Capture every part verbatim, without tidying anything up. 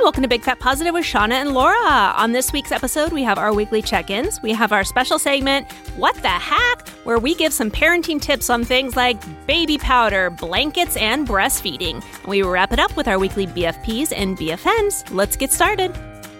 Welcome to Big Fat Positive with Shauna and Laura. On this week's episode, we have our weekly check-ins. We have our special segment, What the Heck?, where we give some parenting tips on things like baby powder, blankets, and breastfeeding. We wrap it up with our weekly B F Ps and B F Ns. Let's get started.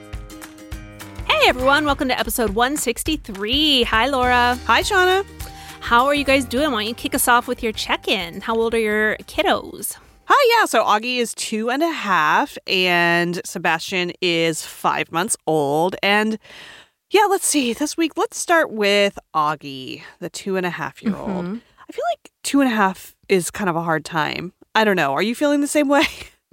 Hey everyone, welcome to episode one sixty-three. Hi Laura. Hi Shauna. How are you guys doing? Why don't you kick us off with your check-in? How old are your kiddos? Hi, yeah. So Augie is two and a half and Sebastian is five months old. And yeah, let's see. This week, let's start with Augie, the two and a half year old. Mm-hmm. I feel like two and a half is kind of a hard time. I don't know. Are you feeling the same way?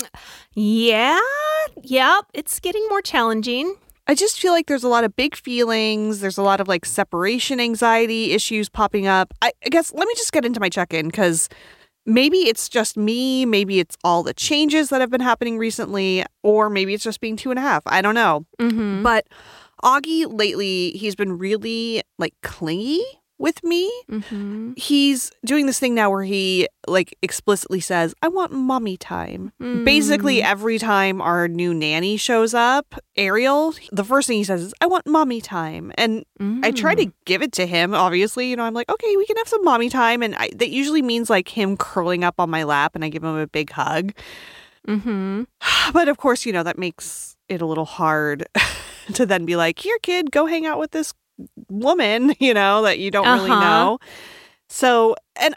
Yeah. Yep. It's getting more challenging. I just feel like there's a lot of big feelings. There's a lot of like separation anxiety issues popping up. I, I guess let me just get into my check-in because maybe it's just me. Maybe it's all the changes that have been happening recently, or maybe it's just being two and a half. I don't know. Mm-hmm. But Augie lately, he's been really like clingy with me. Mm-hmm. He's doing this thing now where he like explicitly says, I want mommy time. Mm. Basically, every time our new nanny shows up, Ariel, the first thing he says is, I want mommy time. And Mm. I try to give it to him, obviously. You know, I'm like, okay, we can have some mommy time. And I, that usually means like him curling up on my lap and I give him a big hug. Mm-hmm. But of course, you know, that makes it a little hard to then be like, here, kid, go hang out with this woman, you know, that you don't uh-huh. really know. So, and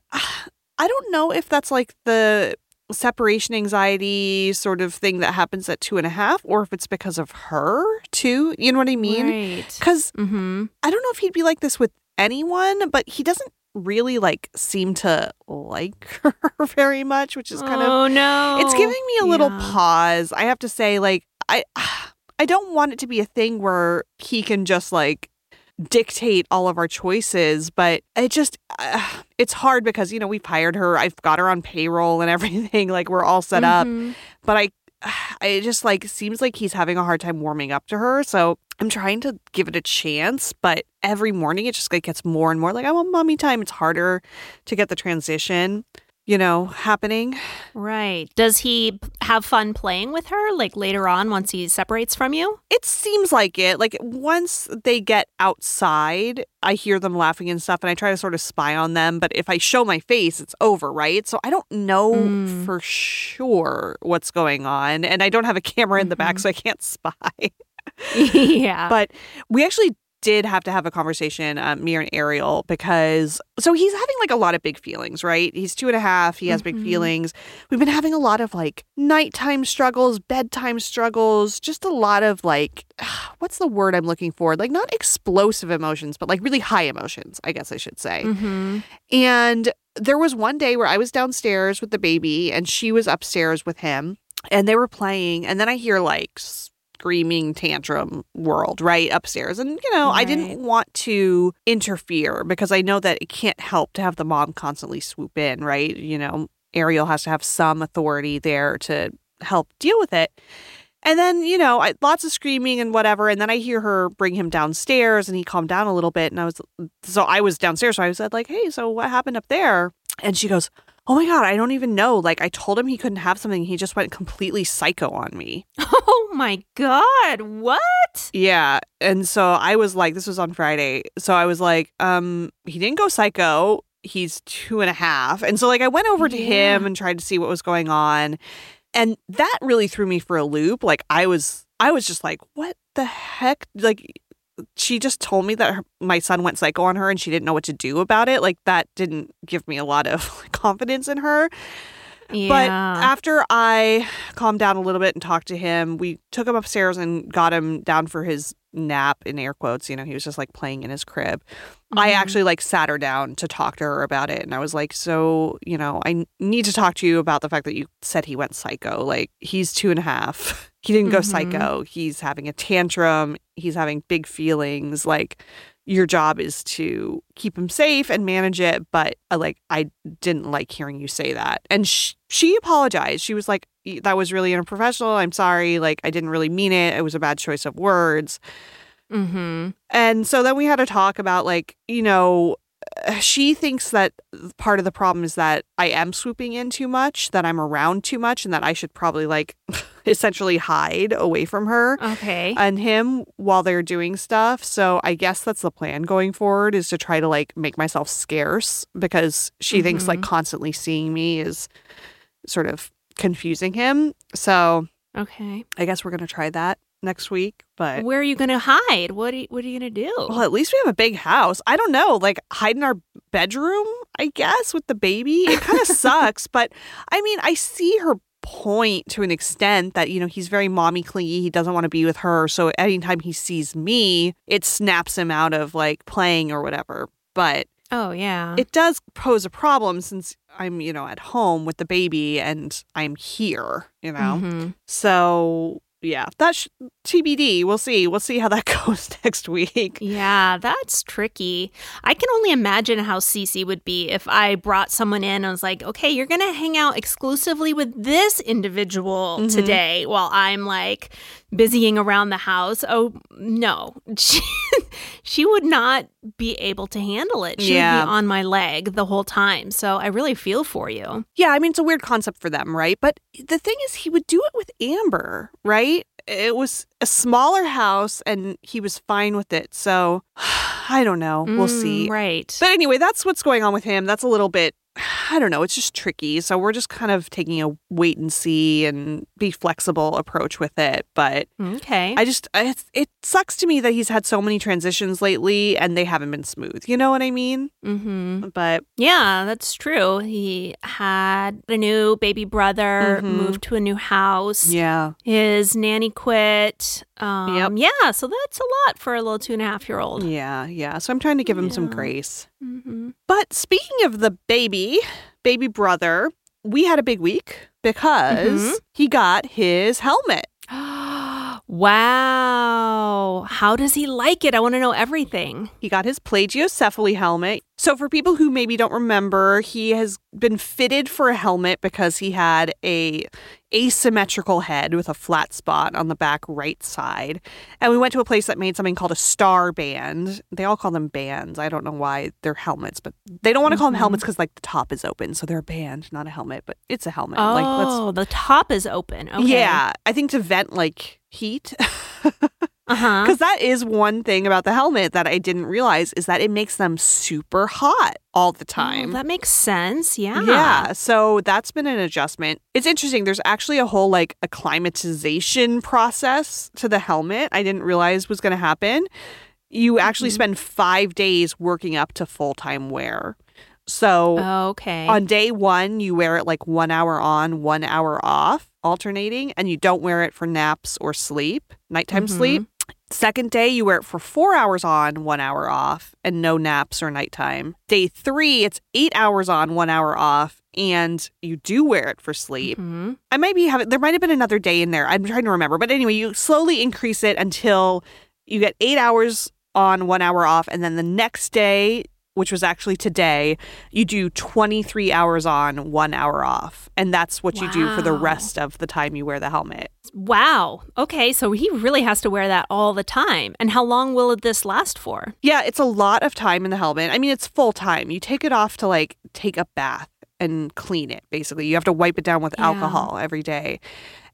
I don't know if that's like the separation anxiety sort of thing that happens at two and a half, or if it's because of her too. You know what I mean? Right. Because mm-hmm. I don't know if he'd be like this with anyone, but he doesn't really like seem to like her very much, which is kind oh, of, no. It's giving me a little yeah. pause. I have to say, like, I, I don't want it to be a thing where he can just like dictate all of our choices, but it just uh, it's hard because, you know, we've hired her, I've got her on payroll and everything, like we're all set mm-hmm. up, but I I just like seems like he's having a hard time warming up to her, so I'm trying to give it a chance, but every morning it just like gets more and more like I want mommy time. It's harder to get the transition, you know, happening. Right. Does he have fun playing with her, like later on once he separates from you? It seems like it. Like once they get outside, I hear them laughing and stuff, and I try to sort of spy on them. But if I show my face, it's over, right? So I don't know mm. for sure what's going on. And I don't have a camera in the mm-hmm. back, so I can't spy. Yeah. But we actually did have to have a conversation, um, me and Ariel, because so he's having like a lot of big feelings, right? He's two and a half. He has mm-hmm. big feelings. We've been having a lot of like nighttime struggles, bedtime struggles, just a lot of like, what's the word I'm looking for? Like not explosive emotions, but like really high emotions, I guess I should say. Mm-hmm. And there was one day where I was downstairs with the baby and she was upstairs with him and they were playing. And then I hear like screaming tantrum world right upstairs. And, you know, right. I didn't want to interfere because I know that it can't help to have the mom constantly swoop in, right? You know, Ariel has to have some authority there to help deal with it. And then, you know, I, lots of screaming and whatever. And then I hear her bring him downstairs and he calmed down a little bit. And I was, so I was downstairs. So I said like, hey, so what happened up there? And she goes, oh my God, I don't even know. Like I told him he couldn't have something. He just went completely psycho on me. Oh my God. What? Yeah. And so I was like, this was on Friday. So I was like, um, he didn't go psycho. He's two and a half. And so like I went over to yeah. him and tried to see what was going on. And that really threw me for a loop. Like I was, I was just like, what the heck? Like she just told me that her, my son went psycho on her and she didn't know what to do about it. Like that didn't give me a lot of confidence in her. Yeah. But after I calmed down a little bit and talked to him, we took him upstairs and got him down for his nap, in air quotes. You know, he was just like playing in his crib. Mm-hmm. I actually like sat her down to talk to her about it. And I was like, so, you know, I need to talk to you about the fact that you said he went psycho. Like he's two and a half. He didn't go mm-hmm. psycho. He's having a tantrum. He's having big feelings. Like your job is to keep him safe and manage it. But uh, like, I didn't like hearing you say that. And sh- she apologized. She was like, that was really unprofessional. I'm sorry. Like, I didn't really mean it. It was a bad choice of words. Mm-hmm. And so then we had a talk about, like, you know, she thinks that part of the problem is that I am swooping in too much, that I'm around too much, and that I should probably, like, essentially hide away from her Okay. and him while they're doing stuff. So I guess that's the plan going forward, is to try to like make myself scarce, because she mm-hmm. thinks like constantly seeing me is sort of confusing him. So okay, I guess we're going to try that next week. But where are you going to hide? What are you, what are you going to do? Well, at least we have a big house. I don't know, like hide in our bedroom, I guess, with the baby. It kind of sucks, but I mean, I see her point to an extent that, you know, he's very mommy clingy. He doesn't want to be with her. So anytime he sees me, it snaps him out of like playing or whatever. But oh, yeah. It does pose a problem since I'm, you know, at home with the baby and I'm here, you know. Mm-hmm. So yeah, that's T B D. We'll see. We'll see how that goes next week. Yeah, that's tricky. I can only imagine how Cece would be if I brought someone in and was like, okay, you're going to hang out exclusively with this individual mm-hmm. today while I'm like busying around the house. Oh, no. She, she would not be able to handle it. She yeah. would be on my leg the whole time. So I really feel for you. Yeah, I mean, it's a weird concept for them, right? But the thing is, he would do it with Amber, right? It was a smaller house and he was fine with it. So I don't know. We'll mm, see. Right. But anyway, that's what's going on with him. That's a little bit, I don't know. It's just tricky. So we're just kind of taking a wait and see and be flexible approach with it. But okay. I just, it, it sucks to me that he's had so many transitions lately and they haven't been smooth. You know what I mean? Mm-hmm. But yeah, that's true. He had a new baby brother, mm-hmm. moved to a new house. Yeah. His nanny quit. Um, yep. Yeah, so that's a lot for a little two and a half year old. Yeah, yeah. So I'm trying to give him yeah. some grace. Mm-hmm. But speaking of the baby, baby brother, we had a big week because mm-hmm. he got his helmet. Wow. How does he like it? I want to know everything. He got his plagiocephaly helmet. So for people who maybe don't remember, he has been fitted for a helmet because he had a asymmetrical head with a flat spot on the back right side. And we went to a place that made something called a star band. They all call them bands. I don't know why they're helmets, but they don't want to call them mm-hmm. helmets because like the top is open. So they're a band, not a helmet, but it's a helmet. Oh, like, let's... the top is open. Okay. Yeah. I think to vent like heat. Uh-huh. Because that is one thing about the helmet that I didn't realize is that it makes them super hot all the time. Oh, that makes sense. Yeah. Yeah. So that's been an adjustment. It's interesting. There's actually a whole like acclimatization process to the helmet I didn't realize was going to happen. You actually mm-hmm. spend five days working up to full-time wear. So okay. on day one, you wear it like one hour on, one hour off, alternating, and you don't wear it for naps or sleep, nighttime mm-hmm. sleep. Second day, you wear it for four hours on, one hour off, and no naps or nighttime. Day three, it's eight hours on, one hour off, and you do wear it for sleep. Mm-hmm. I might be having, there might have been another day in there. I'm trying to remember. But anyway, you slowly increase it until you get eight hours on, one hour off, and then the next day, which was actually today, you do twenty-three hours on, one hour off. And that's what wow. you do for the rest of the time you wear the helmet. Wow. Okay, so he really has to wear that all the time. And how long will this last for? Yeah, it's a lot of time in the helmet. I mean, it's full time. You take it off to like take a bath and clean it, basically. You have to wipe it down with yeah. alcohol every day.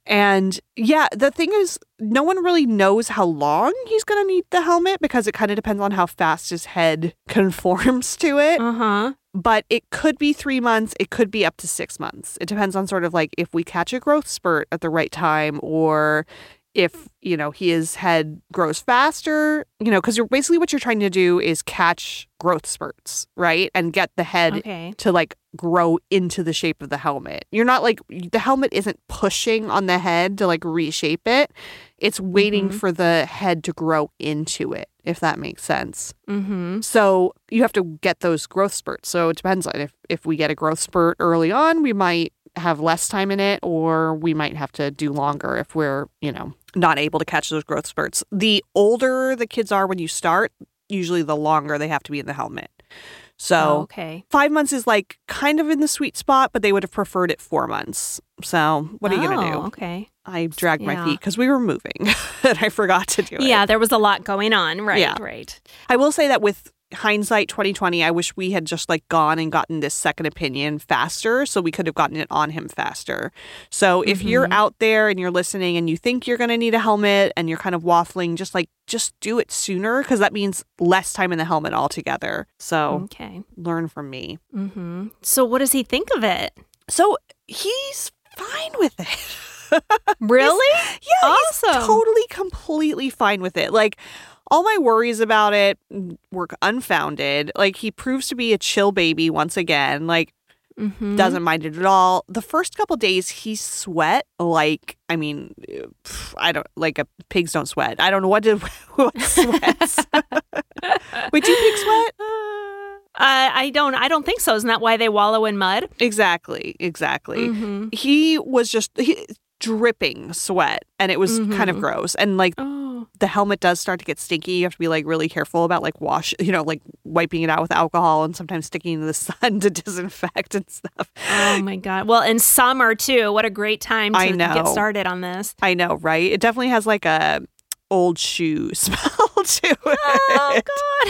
And yeah, the thing is, no one really knows how long he's going to need the helmet because it kind of depends on how fast his head conforms to it. Uh-huh. But it could be three months. It could be up to six months. It depends on sort of like if we catch a growth spurt at the right time or if, you know, his head grows faster, you know, because you're basically what you're trying to do is catch growth spurts, right? And get the head okay. to like grow into the shape of the helmet. You're not like, the helmet isn't pushing on the head to like reshape it. It's waiting mm-hmm. for the head to grow into it, if that makes sense. Mm-hmm. So you have to get those growth spurts. So it depends on if, if we get a growth spurt early on, we might have less time in it, or we might have to do longer if we're, you know, not able to catch those growth spurts. The older the kids are when you start, usually the longer they have to be in the helmet. So oh, okay. five months is like kind of in the sweet spot, but they would have preferred it four months. So what are you going to do? Oh, okay. I dragged yeah. my feet because we were moving and I forgot to do it. Yeah, there was a lot going on. Right, yeah. right. I will say that with hindsight twenty twenty, I wish we had just like gone and gotten this second opinion faster so we could have gotten it on him faster. So if Mm-hmm. you're out there and you're listening and you think you're going to need a helmet and you're kind of waffling, just like, just do it sooner because that means less time in the helmet altogether. So Okay. learn from me. Mm-hmm. So what does he think of it? So he's fine with it. Really? Yeah, Awesome. he's totally, completely fine with it. Like, all my worries about it were unfounded. Like, he proves to be a chill baby once again. Like, Mm-hmm. doesn't mind it at all. The first couple days, he sweat like, I mean, pff, I don't, like, a, pigs don't sweat. I don't know what did, what sweats. Wait, do pigs sweat? Uh, I don't. I don't think so. Isn't that why they wallow in mud? Exactly, exactly. Mm-hmm. He was just he, dripping sweat, and it was kind of Mhm. gross. And like, Oh. the helmet does start to get stinky. You have to be like really careful about like wash, you know, like wiping it out with alcohol and sometimes sticking it in the sun to disinfect and stuff. Oh my God. Well, in summer too. What a great time to I know. get started on this. I know, right? It definitely has like a old shoe smell to it. Oh God.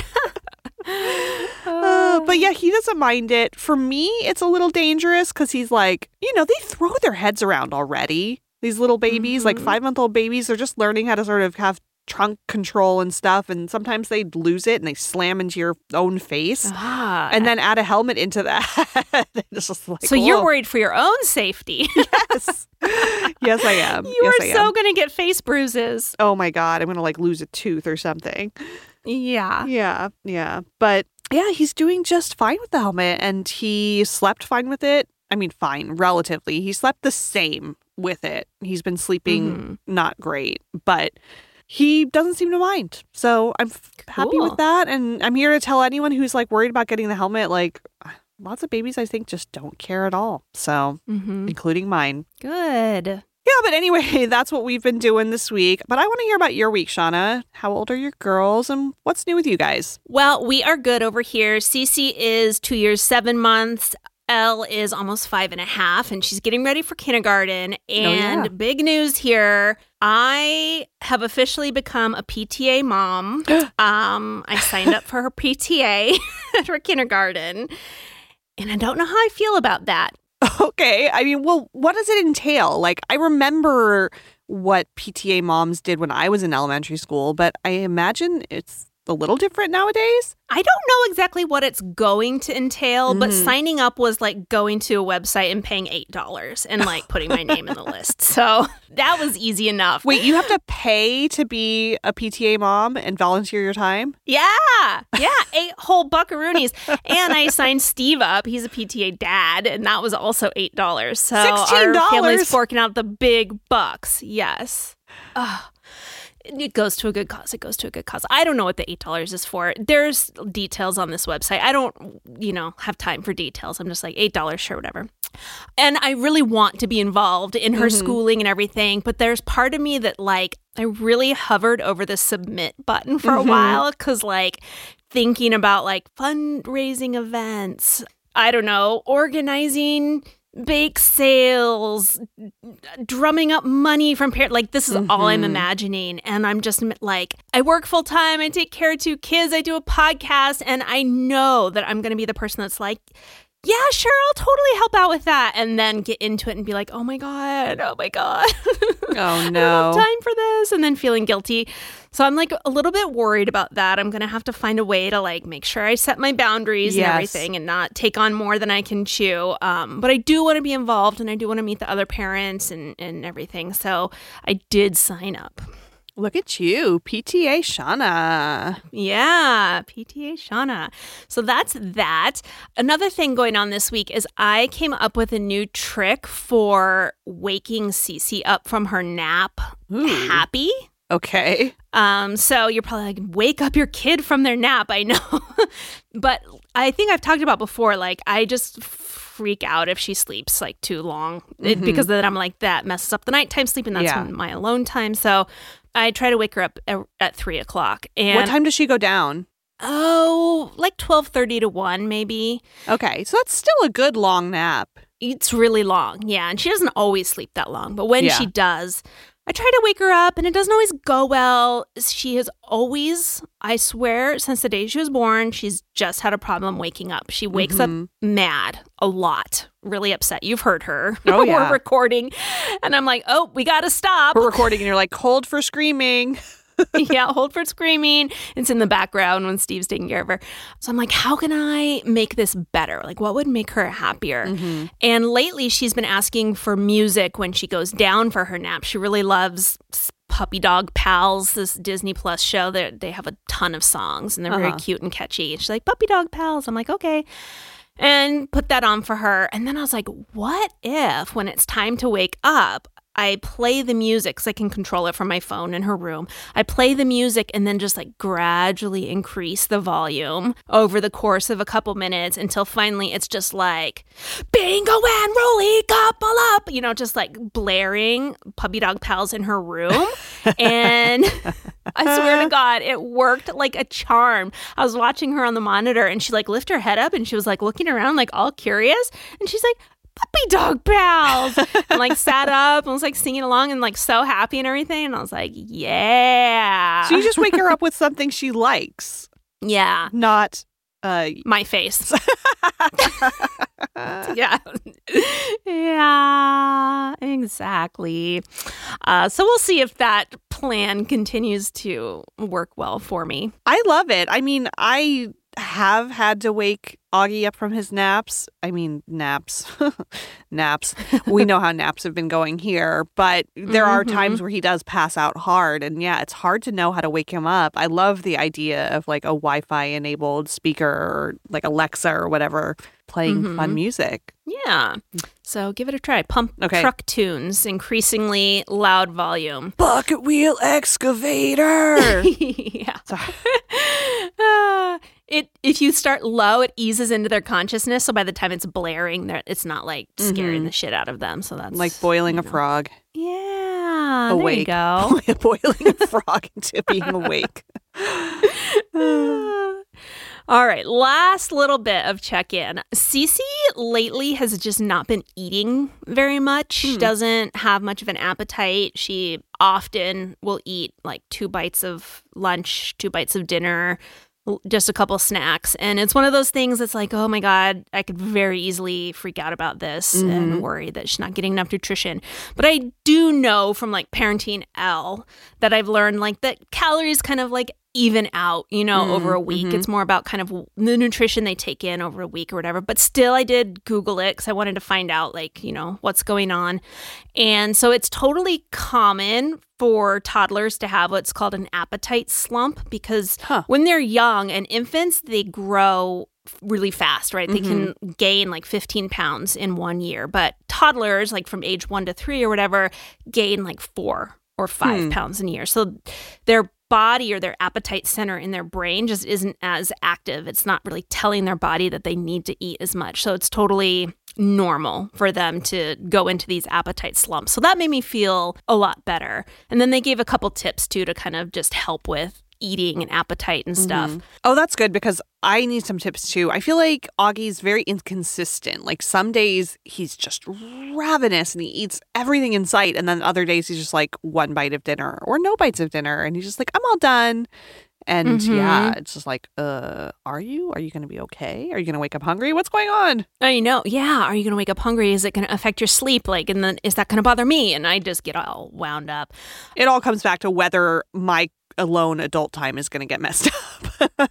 Uh, but yeah, he doesn't mind it. For me, it's a little dangerous because he's like, you know, they throw their heads around already. These little babies, like Mhm. five-month-old babies, they're just learning how to sort of have trunk control and stuff. And sometimes they lose it and they slam into your own face. Ah. And then add a helmet into that. It's just like, so you're whoa. worried for your own safety. Yes. Yes, I am. You yes, are I so am. going to get face bruises. Oh my God, I'm going to like lose a tooth or something. Yeah. Yeah, yeah. But yeah, he's doing just fine with the helmet and he slept fine with it. I mean, fine, relatively. He slept the same with it. He's been sleeping Mhm. not great, but he doesn't seem to mind. So I'm f- happy Cool. with that. And I'm here to tell anyone who's like worried about getting the helmet, like lots of babies, I think, just don't care at all. So, Mm-hmm. including mine. Good. Yeah, but anyway, that's what we've been doing this week. But I want to hear about your week, Shauna. How old are your girls and what's new with you guys? Well, we are good over here. Cece is two years, seven months. Elle is almost five and a half, and she's getting ready for kindergarten. And yeah. big news here. I have officially become a P T A mom. um, I signed up for her P T A for kindergarten. And I don't know how I feel about that. Okay. I mean, well, what does it entail? Like, I remember what P T A moms did when I was in elementary school, but I imagine it's a little different nowadays. I don't know exactly what it's going to entail, but Mhm. signing up was like going to a website and paying eight dollars and like putting my name in the list. So that was easy enough. Wait, you have to pay to be a P T A mom and volunteer your time? Yeah. Yeah. Eight whole buckaroonies. And I signed Steve up. He's a P T A dad, and that was also eight dollars. So sixteen dollars? our family's forking out the big bucks. Yes. Ugh. It goes to a good cause. It goes to a good cause. I don't know what the eight dollars is for. There's details on this website. I don't, you know, have time for details. I'm just like, eight dollars, sure, whatever. And I really want to be involved in her Mhm. schooling and everything. But there's part of me that, like, I really hovered over the submit button for a Mhm. while because, like, thinking about, like, fundraising events, I don't know, organizing bake sales, drumming up money from parents. Like, this is all I'm Mhm. imagining. And I'm just like, I work full time. I take care of two kids. I do a podcast. And I know that I'm going to be the person that's like, yeah, sure, I'll totally help out with that. And then get into it and be like, oh my God, oh my God. Oh, I don't have no. time for this. And then feeling guilty. So I'm like a little bit worried about that. I'm going to have to find a way to like make sure I set my boundaries Yes. and everything and not take on more than I can chew. Um, but I do want to be involved and I do want to meet the other parents and, and everything. So I did sign up. Look at you, P T A Shauna. Yeah, P T A Shauna. So that's that. Another thing going on this week is I came up with a new trick for waking Cece up from her nap Ooh. happy. Okay. Um, so you're probably like, wake up your kid from their nap. I know. But I think I've talked about before, like, I just freak out if she sleeps like too long it, Mhm. because then I'm like, that messes up the nighttime sleep and that's Yeah. when my alone time. So I try to wake her up at, at three o'clock. And What time does she go down? oh, like twelve thirty to one, maybe. Okay, so that's still a good long nap. It's really long. Yeah. And she doesn't always sleep that long. But when Yeah. she does, I try to wake her up, and it doesn't always go well. She has always, I swear, since the day she was born, she's just had a problem waking up. She wakes mm-hmm. up mad a lot, really upset. You've heard her. Oh, yeah. We're recording, and I'm like, oh, we got to stop. We're recording, and you're like, hold for screaming. Yeah, hold for screaming. It's in the background when Steve's taking care of her. So I'm like, how can I make this better? Like, what would make her happier? Mm-hmm. And lately, she's been asking for music when she goes down for her nap. She really loves Puppy Dog Pals, this Disney Plus show. That they have a ton of songs, and they're uh-huh. very cute and catchy. She's like, Puppy Dog Pals. I'm like, okay. And put that on for her. And then I was like, what if when it's time to wake up, I play the music because I can control it from my phone in her room. I play the music and then just like gradually increase the volume over the course of a couple minutes until finally it's just like, Bingo and Rolly, couple up, you know, just like blaring Puppy Dog Pals in her room. And I swear to God, it worked like a charm. I was watching her on the monitor and she like lifted her head up and she was like looking around like all curious. And she's like, Puppy Dog Pals, and like sat up and was like singing along and like so happy and everything. And I was like, yeah. So you just wake her up with something she likes. Yeah. Not uh, my face. Yeah. Yeah, exactly. Uh, so we'll see if that plan continues to work well for me. I love it. I mean, I have had to wake Augie up from his naps. I mean, naps. Naps. We know how naps have been going here, but there mm-hmm. are times where he does pass out hard. And yeah, it's hard to know how to wake him up. I love the idea of like a Wi-Fi enabled speaker or like Alexa or whatever playing mm-hmm. fun music. Yeah. So give it a try. Pump okay. truck tunes, increasingly loud volume. Bucket wheel excavator. Yeah. uh, it if you start low, it eases into their consciousness. So by the time it's blaring, it's not like scaring mm-hmm. the shit out of them. So that's like boiling you a know. frog. Yeah. Awake. There you go. Boiling a frog into being awake. All right, last little bit of check-in. Cece lately has just not been eating very much. She mm. doesn't have much of an appetite. She often will eat like two bites of lunch, two bites of dinner, just a couple snacks. And it's one of those things that's like, oh my God, I could very easily freak out about this mm-hmm. and worry that she's not getting enough nutrition. But I do know from like Parenting Elle that I've learned like that calories kind of like even out, you know, mm, over a week. Mm-hmm. It's more about kind of the nutrition they take in over a week or whatever. But still, I did Google it because I wanted to find out, like, you know, what's going on. And so it's totally common for toddlers to have what's called an appetite slump because huh. when they're young and infants, they grow really fast, right? Mm-hmm. They can gain like fifteen pounds in one year. But toddlers, like from age one to three or whatever, gain like four or five hmm. pounds in a year. So their body or their appetite center in their brain just isn't as active. It's not really telling their body that they need to eat as much. So it's totally normal for them to go into these appetite slumps. So that made me feel a lot better. And then they gave a couple tips too to kind of just help with eating and appetite and stuff. Mm-hmm. Oh, that's good because I need some tips too. I feel like Augie's very inconsistent. Like some days he's just ravenous and he eats everything in sight. And then other days he's just like one bite of dinner or no bites of dinner. And he's just like, I'm all done. And mm-hmm. yeah, it's just like, uh, are you? Are you going to be okay? Are you going to wake up hungry? What's going on? I know. Yeah. Are you going to wake up hungry? Is it going to affect your sleep? Like, and then is that going to bother me? And I just get all wound up. It all comes back to whether my alone adult time is going to get messed up.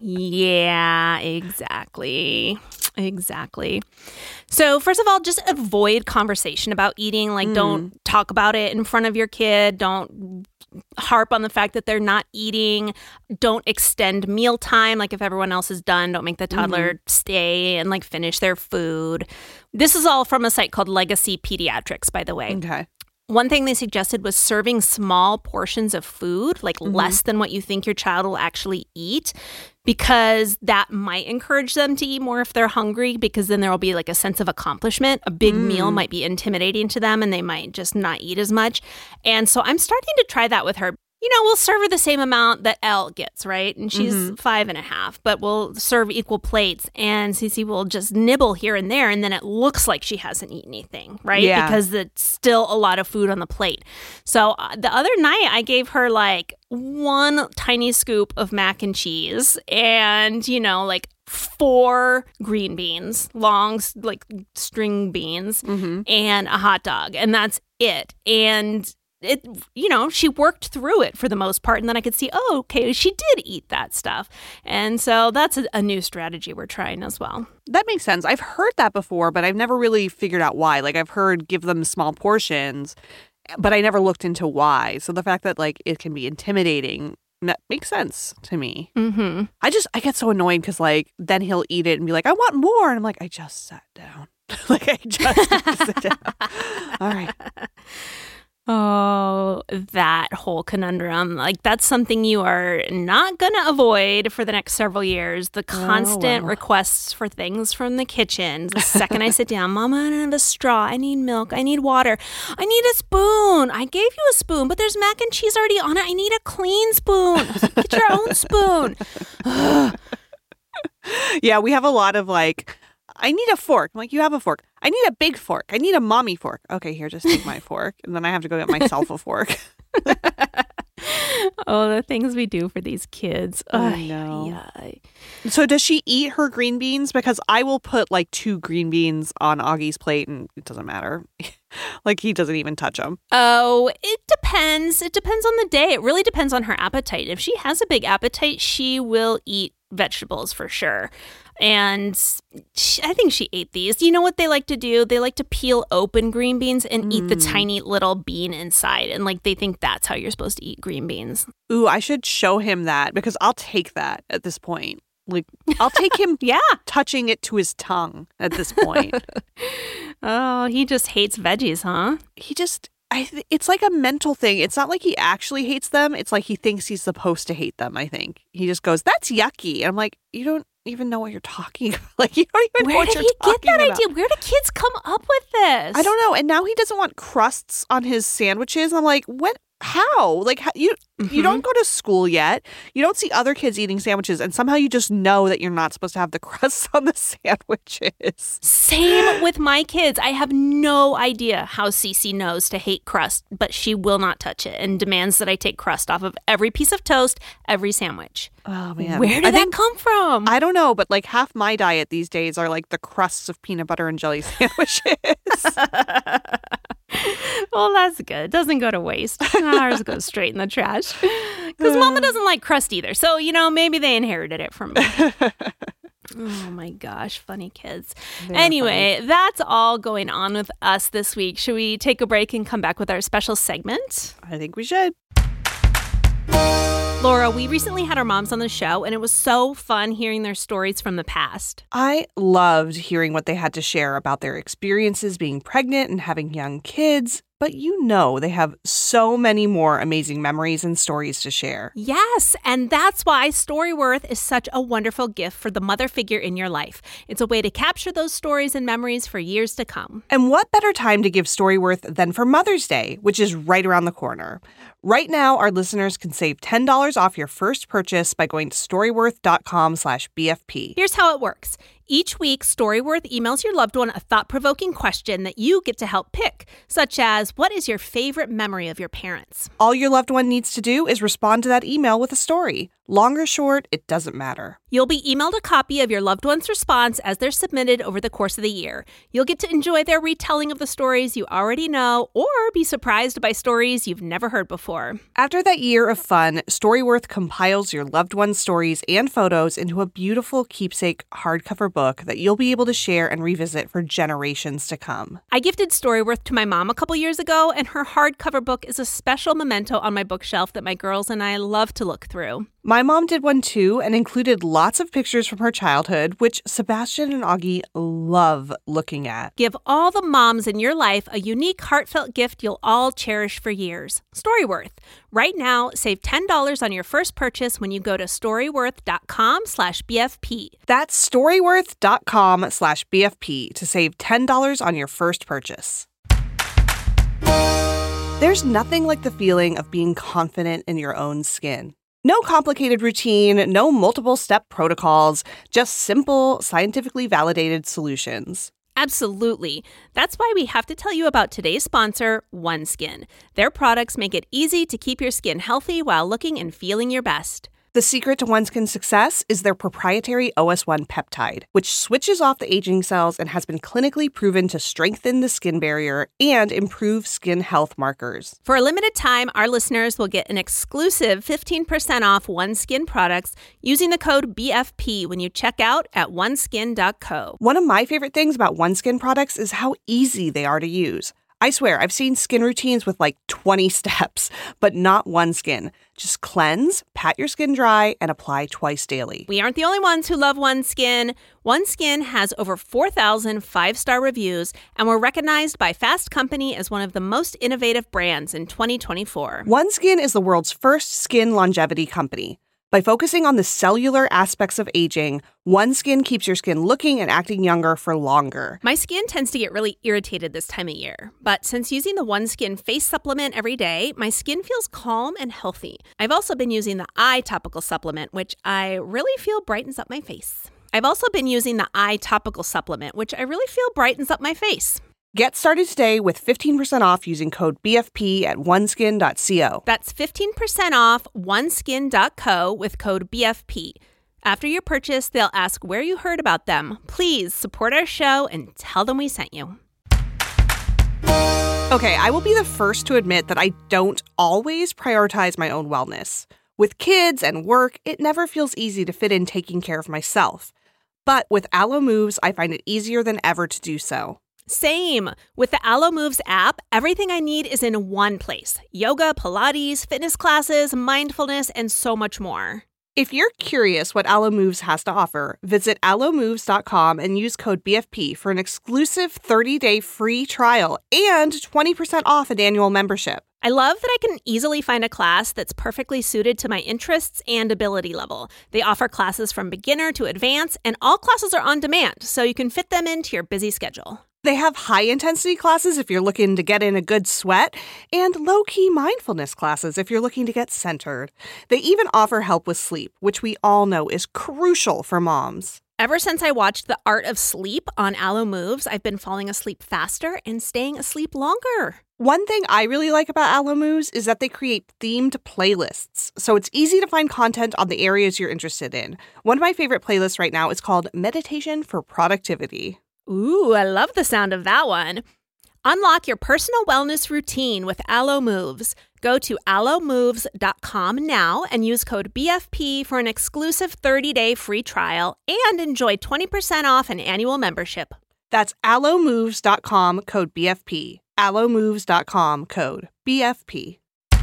Yeah, exactly. Exactly. So first of all, just avoid conversation about eating. Like mm. don't talk about it in front of your kid. Don't harp on the fact that they're not eating. Don't extend mealtime. Like if everyone else is done, don't make the toddler mm-hmm. stay and like finish their food. This is all from a site called Legacy Pediatrics, by the way. Okay. One thing they suggested was serving small portions of food, like mm-hmm. less than what you think your child will actually eat, because that might encourage them to eat more if they're hungry, because then there will be like a sense of accomplishment. A big mm. meal might be intimidating to them and they might just not eat as much. And so I'm starting to try that with her. you know, we'll serve her the same amount that Elle gets, right? And she's Mhm. five and a half, but we'll serve equal plates. And Cece will just nibble here and there. And then it looks like she hasn't eaten anything, right? Yeah. Because it's still a lot of food on the plate. So uh, the other night, I gave her like one tiny scoop of mac and cheese and, you know, like four green beans, long, like string beans, Mm-hmm. and a hot dog. And that's it. And it, you know, she worked through it for the most part. And then I could see, oh, okay, she did eat that stuff. And so that's a, a new strategy we're trying as well. That makes sense. I've heard that before, but I've never really figured out why. Like, I've heard give them small portions, but I never looked into why. So the fact that, like, it can be intimidating, that makes sense to me. Mm-hmm. I just, I get so annoyed because, like, then he'll eat it and be like, I want more. And I'm like, I just sat down. like, I just need to sit down. All right. Oh, that whole conundrum. Like, that's something you are not going to avoid for the next several years. The constant well. requests for things from the kitchen. The second I sit down, Mama, I don't have a straw. I need milk. I need water. I need a spoon. I gave you a spoon, but there's mac and cheese already on it. I need a clean spoon. Get your own spoon. Yeah, we have a lot of, like, I need a fork. I'm like, you have a fork. I need a big fork. I need a mommy fork. Okay, here, just take my fork. And then I have to go get myself a fork. Oh, the things we do for these kids. I Ay, know. ay, ay. So does she eat her green beans? Because I will put like two green beans on Augie's plate and it doesn't matter. Like, he doesn't even touch them. Oh, it depends. It depends on the day. It really depends on her appetite. If she has a big appetite, she will eat vegetables for sure. And she, I think she ate these. You know what they like to do? They like to peel open green beans and mm. eat the tiny little bean inside. And like they think that's how you're supposed to eat green beans. Ooh, I should show him that because I'll take that at this point. Like, I'll take him yeah. touching it to his tongue at this point. Oh, he just hates veggies, huh? He just, I. Th- it's like a mental thing. It's not like he actually hates them. It's like he thinks he's supposed to hate them, I think. He just goes, that's yucky. And I'm like, you don't even know what you're talking about. Like, you don't even Where know what did you're he talking get that about. idea? Where do kids come up with this? I don't know. And now he doesn't want crusts on his sandwiches. I'm like, what? How? Like, how, you mm-hmm. you don't go to school yet. You don't see other kids eating sandwiches. And somehow you just know that you're not supposed to have the crusts on the sandwiches. Same with my kids. I have no idea how Cece knows to hate crust, but she will not touch it and demands that I take crust off of every piece of toast, every sandwich. Oh, man. Where did I that think, come from? I don't know, but like half my diet these days are like the crusts of peanut butter and jelly sandwiches. Well, that's good. It doesn't go to waste. Ours goes straight in the trash. Because Mama doesn't like crust either. So, you know, maybe they inherited it from me. Oh, my gosh. Funny kids. They're anyway, funny. That's all going on with us this week. Should we take a break and come back with our special segment? I think we should. Laura, we recently had our moms on the show, and it was so fun hearing their stories from the past. I loved hearing what they had to share about their experiences being pregnant and having young kids. But you know they have so many more amazing memories and stories to share. Yes, and that's why Storyworth is such a wonderful gift for the mother figure in your life. It's a way to capture those stories and memories for years to come. And what better time to give Storyworth than for Mother's Day, which is right around the corner. Right now, our listeners can save ten dollars off your first purchase by going to storyworth.com slash BFP. Here's how it works. Each week, Storyworth emails your loved one a thought-provoking question that you get to help pick, such as, what is your favorite memory of your parents? All your loved one needs to do is respond to that email with a story. Long or short, it doesn't matter. You'll be emailed a copy of your loved one's response as they're submitted over the course of the year. You'll get to enjoy their retelling of the stories you already know or be surprised by stories you've never heard before. After that year of fun, Storyworth compiles your loved one's stories and photos into a beautiful keepsake hardcover book that you'll be able to share and revisit for generations to come. I gifted Storyworth to my mom a couple years ago, and her hardcover book is a special memento on my bookshelf that my girls and I love to look through. My mom did one too and included lots of pictures from her childhood, which Sebastian and Augie love looking at. Give all the moms in your life a unique, heartfelt gift you'll all cherish for years. Storyworth. Right now, save ten dollars on your first purchase when you go to storyworth.com slash BFP. That's storyworth.com slash BFP to save ten dollars on your first purchase. There's nothing like the feeling of being confident in your own skin. No complicated routine, no multiple step protocols, just simple, scientifically validated solutions. Absolutely. That's why we have to tell you about today's sponsor, OneSkin. Their products make it easy to keep your skin healthy while looking and feeling your best. The secret to OneSkin's success is their proprietary O S one peptide, which switches off the aging cells and has been clinically proven to strengthen the skin barrier and improve skin health markers. For a limited time, our listeners will get an exclusive fifteen percent off OneSkin products using the code B F P when you check out at one skin dot co. One of my favorite things about OneSkin products is how easy they are to use. I swear, I've seen skin routines with like twenty steps, but not OneSkin. Just cleanse, pat your skin dry, and apply twice daily. We aren't the only ones who love OneSkin. OneSkin has over four thousand five-star reviews, and we're recognized by Fast Company as one of the most innovative brands in twenty twenty-four. OneSkin is the world's first skin longevity company. By focusing on the cellular aspects of aging, OneSkin keeps your skin looking and acting younger for longer. My skin tends to get really irritated this time of year, but since using the OneSkin face supplement every day, my skin feels calm and healthy. I've also been using the eye topical supplement, which I really feel brightens up my face. I've also been using the eye topical supplement, which I really feel brightens up my face. Get started today with fifteen percent off using code B F P at one skin dot co. That's fifteen percent off one skin dot co with code B F P. After your purchase, they'll ask where you heard about them. Please support our show and tell them we sent you. Okay, I will be the first to admit that I don't always prioritize my own wellness. With kids and work, it never feels easy to fit in taking care of myself. But with Alo Moves, I find it easier than ever to do so. Same. With the Alo Moves app, everything I need is in one place. Yoga, Pilates, fitness classes, mindfulness, and so much more. If you're curious what Alo Moves has to offer, visit alo moves dot com and use code B F P for an exclusive thirty-day free trial and twenty percent off an annual membership. I love that I can easily find a class that's perfectly suited to my interests and ability level. They offer classes from beginner to advanced, and all classes are on demand, so you can fit them into your busy schedule. They have high-intensity classes if you're looking to get in a good sweat, and low-key mindfulness classes if you're looking to get centered. They even offer help with sleep, which we all know is crucial for moms. Ever since I watched The Art of Sleep on Alo Moves, I've been falling asleep faster and staying asleep longer. One thing I really like about Alo Moves is that they create themed playlists, so it's easy to find content on the areas you're interested in. One of my favorite playlists right now is called Meditation for Productivity. Ooh, I love the sound of that one. Unlock your personal wellness routine with Alo Moves. Go to alo moves dot com now and use code B F P for an exclusive thirty-day free trial and enjoy twenty percent off an annual membership. That's alo moves dot com, code B F P. alo moves dot com, code B F P.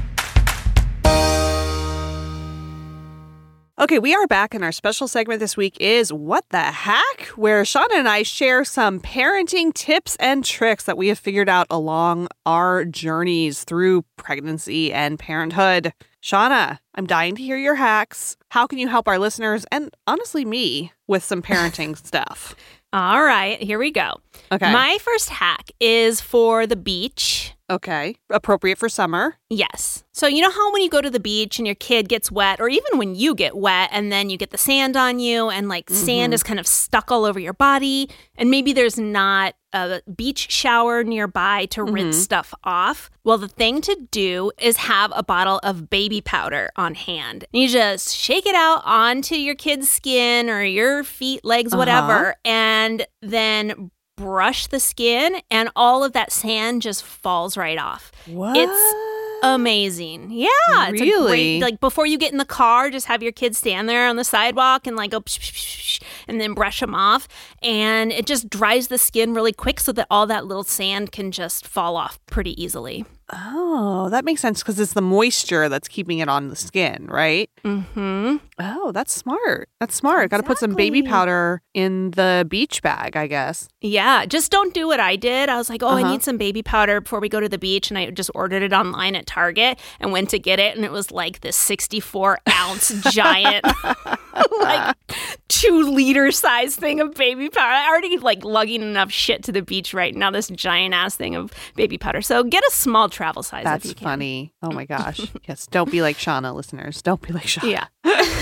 Okay, we are back, and our special segment this week is What the Hack?, where Shauna and I share some parenting tips and tricks that we have figured out along our journeys through pregnancy and parenthood. Shauna, I'm dying to hear your hacks. How can you help our listeners, and honestly me, with some parenting stuff? All right, here we go. Okay. My first hack is for the beach. Okay. Appropriate for summer. Yes. So you know how when you go to the beach and your kid gets wet, or even when you get wet and then you get the sand on you and like mm-hmm. sand is kind of stuck all over your body, and maybe there's not a beach shower nearby to mm-hmm. rinse stuff off? Well, the thing to do is have a bottle of baby powder on hand. You just shake it out onto your kid's skin or your feet, legs, whatever, uh-huh. and then brush the skin, and all of that sand just falls right off. What? It's amazing. Yeah. It's really? A great, like before you get in the car, just have your kids stand there on the sidewalk and like go psh, psh, psh, and then brush them off. And it just dries the skin really quick so that all that little sand can just fall off pretty easily. Oh, that makes sense because it's the moisture that's keeping it on the skin, right? Mm-hmm. Oh, that's smart. That's smart. Exactly. Got to put some baby powder in the beach bag, I guess. Yeah, just don't do what I did. I was like, oh, uh-huh. I need some baby powder before we go to the beach. And I just ordered it online at Target and went to get it. And it was like this sixty-four ounce giant like two liter size thing of baby powder. I already like lugging enough shit to the beach right now. This giant ass thing of baby powder. So get a small travel size. That's if you can. funny. Oh my gosh. Yes. Don't be like Shauna, listeners. Don't be like Shauna. Yeah.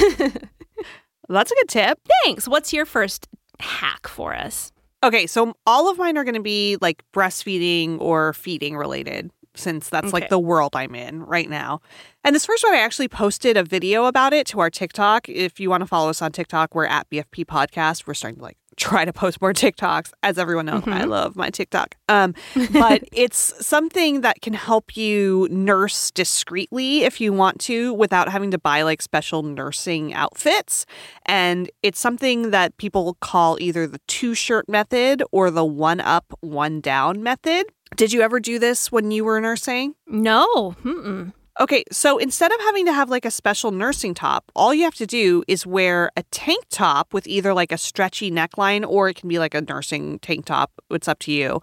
That's a good tip. Thanks. What's your first hack for us? Okay, so all of mine are going to be like breastfeeding or feeding related, since that's Okay. like the world I'm in right now. And this first one, I actually posted a video about it to our TikTok. If you want to follow us on TikTok, we're at B F P Podcast. We're starting to like try to post more TikToks. As everyone knows, Mm-hmm. I love my TikTok. Um, but it's something that can help you nurse discreetly if you want to without having to buy like special nursing outfits. And it's something that people call either the two-shirt method or the one-up, one-down method. Did you ever do this when you were nursing? No. Mm-mm. Okay, so instead of having to have like a special nursing top, all you have to do is wear a tank top with either like a stretchy neckline or it can be like a nursing tank top. It's up to you.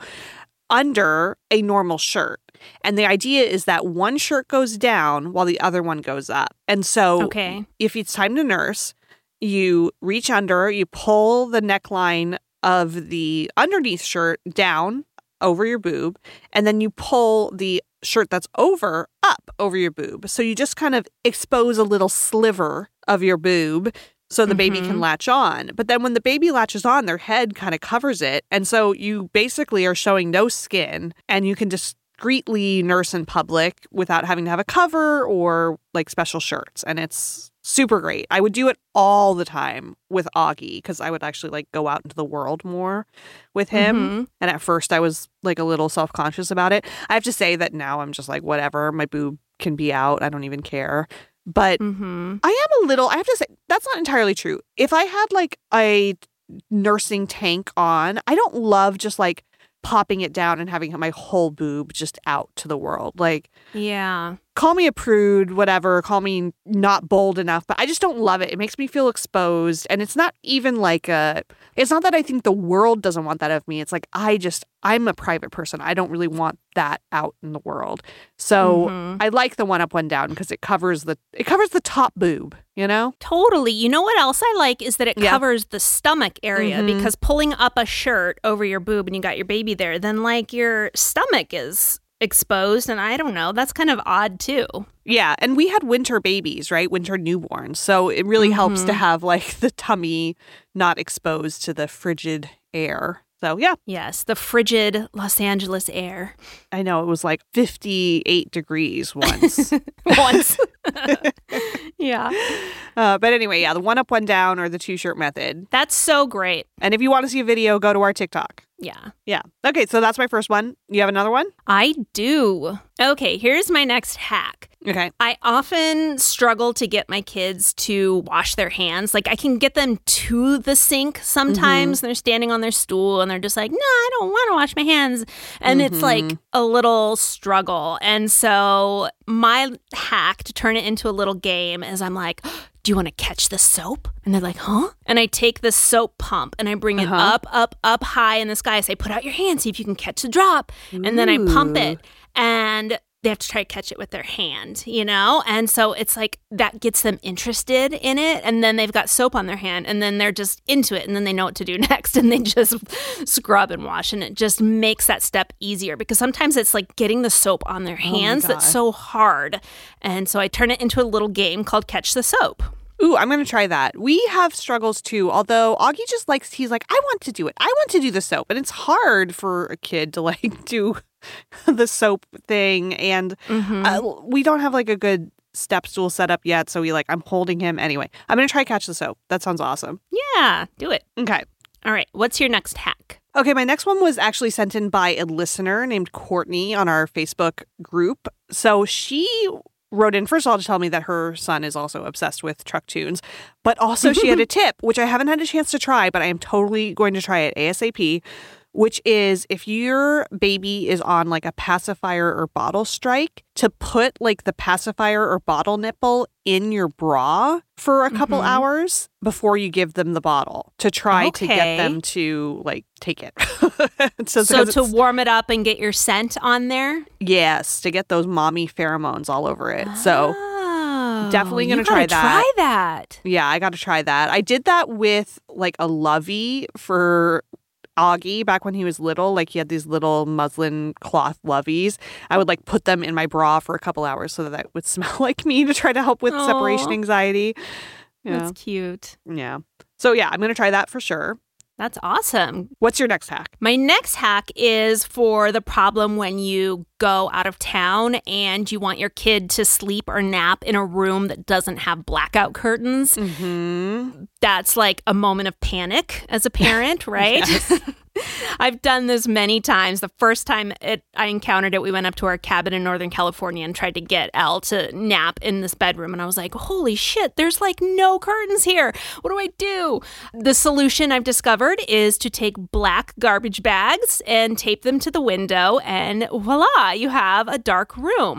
Under a normal shirt. And the idea is that one shirt goes down while the other one goes up. And so Okay. if it's time to nurse, you reach under, you pull the neckline of the underneath shirt down over your boob, and then you pull the shirt that's over up over your boob. So you just kind of expose a little sliver of your boob so the baby can Mhm. latch on. But then when the baby latches on, their head kind of covers it. And so you basically are showing no skin, and you can discreetly nurse in public without having to have a cover or like special shirts. And it's super great. I would do it all the time with Augie because I would actually like go out into the world more with him. Mhm. And at first I was like a little self-conscious about it. I have to say that now I'm just like, whatever, my boob can be out. I don't even care. But Mm-hmm. I am a little, I have to say, that's not entirely true. If I had like a nursing tank on, I don't love just like popping it down and having my whole boob just out to the world. Like, Yeah. call me a prude, whatever, call me not bold enough, but I just don't love it. It makes me feel exposed. And it's not even like a, it's not that I think the world doesn't want that of me. It's like, I just, I'm a private person. I don't really want that out in the world. So Mhm. I like the one up, one down because it covers the, it covers the top boob, you know? Totally. You know what else I like is that it Yeah. covers the stomach area Mhm. because pulling up a shirt over your boob and you got your baby there, then like your stomach is exposed. And I don't know, that's kind of odd too. Yeah. And we had winter babies, right? Winter newborns. So it really helps to Mhm. have like the tummy not exposed to the frigid air. So yeah, Yes, the frigid Los Angeles air. I know it was like fifty-eight degrees once. Once. Yeah. Uh, but anyway, yeah, the one up, one down or the two shirt method. That's so great. And if you want to see a video, go to our TikTok. Yeah. Yeah. Okay, so that's my first one. You have another one? I do. Okay, here's my next hack. Okay. I often struggle to get my kids to wash their hands. Like, I can get them to the sink sometimes. And they're standing on their stool and they're just like, no, I don't want to wash my hands. And it's like a little struggle. And so my hack to turn it into a little game is I'm like, do you want to catch the soap? And they're like, huh? And I take the soap pump and I bring it Uh-huh. up, up, up high in the sky. I say, put out your hand, see if you can catch the drop. And then I pump it. And they have to try to catch it with their hand, you know? And so it's like that gets them interested in it. And then they've got soap on their hand and then they're just into it. And then they know what to do next and they just scrub and wash. And it just makes that step easier because sometimes it's like getting the soap on their hands that's God. so hard. And so I turn it into a little game called Catch the Soap. Ooh, I'm going to try that. We have struggles too, although Augie just likes, he's like, I want to do it. I want to do the soap. And it's hard for a kid to like do the soap thing. And Mm-hmm. uh, we don't have like a good step stool set up yet. So we like, I'm holding him. Anyway, I'm going to try catch the soap. That sounds awesome. Yeah, do it. Okay. All right. What's your next hack? Okay, my next one was actually sent in by a listener named Courtney on our Facebook group. So she wrote in, first of all, to tell me that her son is also obsessed with truck tunes, but also she had a tip, which I haven't had a chance to try, but I am totally going to try it ASAP, which is if your baby is on like a pacifier or bottle strike, to put like the pacifier or bottle nipple in your bra for a couple Mhm. hours before you give them the bottle to try to get Okay. them to like take it. so So because to it's- warm it up and get your scent on there? yes, to get those mommy pheromones all over it. So Oh. Oh, definitely going to you try gotta that. Try that. Yeah, I got to try that. I did that with like a lovey for Augie back when he was little. Like he had these little muslin cloth loveys. I would like put them in my bra for a couple hours so that it would smell like me to try to help with Aw. separation anxiety. Yeah. That's cute. Yeah. So yeah, I'm going to try that for sure. That's awesome. What's your next hack? My next hack is for the problem when you go out of town and you want your kid to sleep or nap in a room that doesn't have blackout curtains. Mm-hmm. That's like a moment of panic as a parent, right? I've done this many times. The first time it, I encountered it, we went up to our cabin in Northern California and tried to get Elle to nap in this bedroom. And I was like, holy shit, there's like no curtains here. What do I do? The solution I've discovered is to take black garbage bags and tape them to the window. And voila, you have a dark room.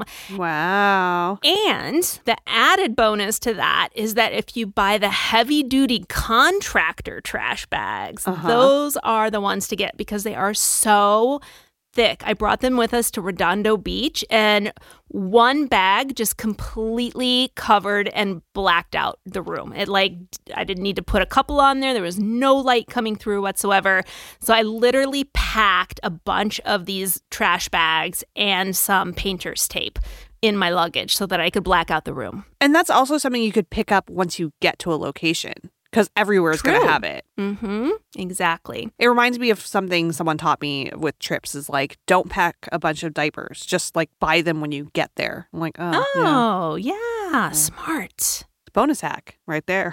Wow. And the added bonus to that is that if you buy the heavy duty contractor trash bags, uh-huh. those are the ones to get because they are so thick. I brought them with us to Redondo Beach, and one bag just completely covered and blacked out the room. It like, I didn't need to put a couple on there. There was no light coming through whatsoever. So I literally packed a bunch of these trash bags and some painter's tape in my luggage so that I could black out the room. And that's also something you could pick up once you get to a location. Because everywhere is going to have it. Mm-hmm. Exactly. It reminds me of something someone taught me with trips is like, don't pack a bunch of diapers. Just like buy them when you get there. I'm like, oh, oh yeah. yeah. yeah. Smart. Bonus hack right there.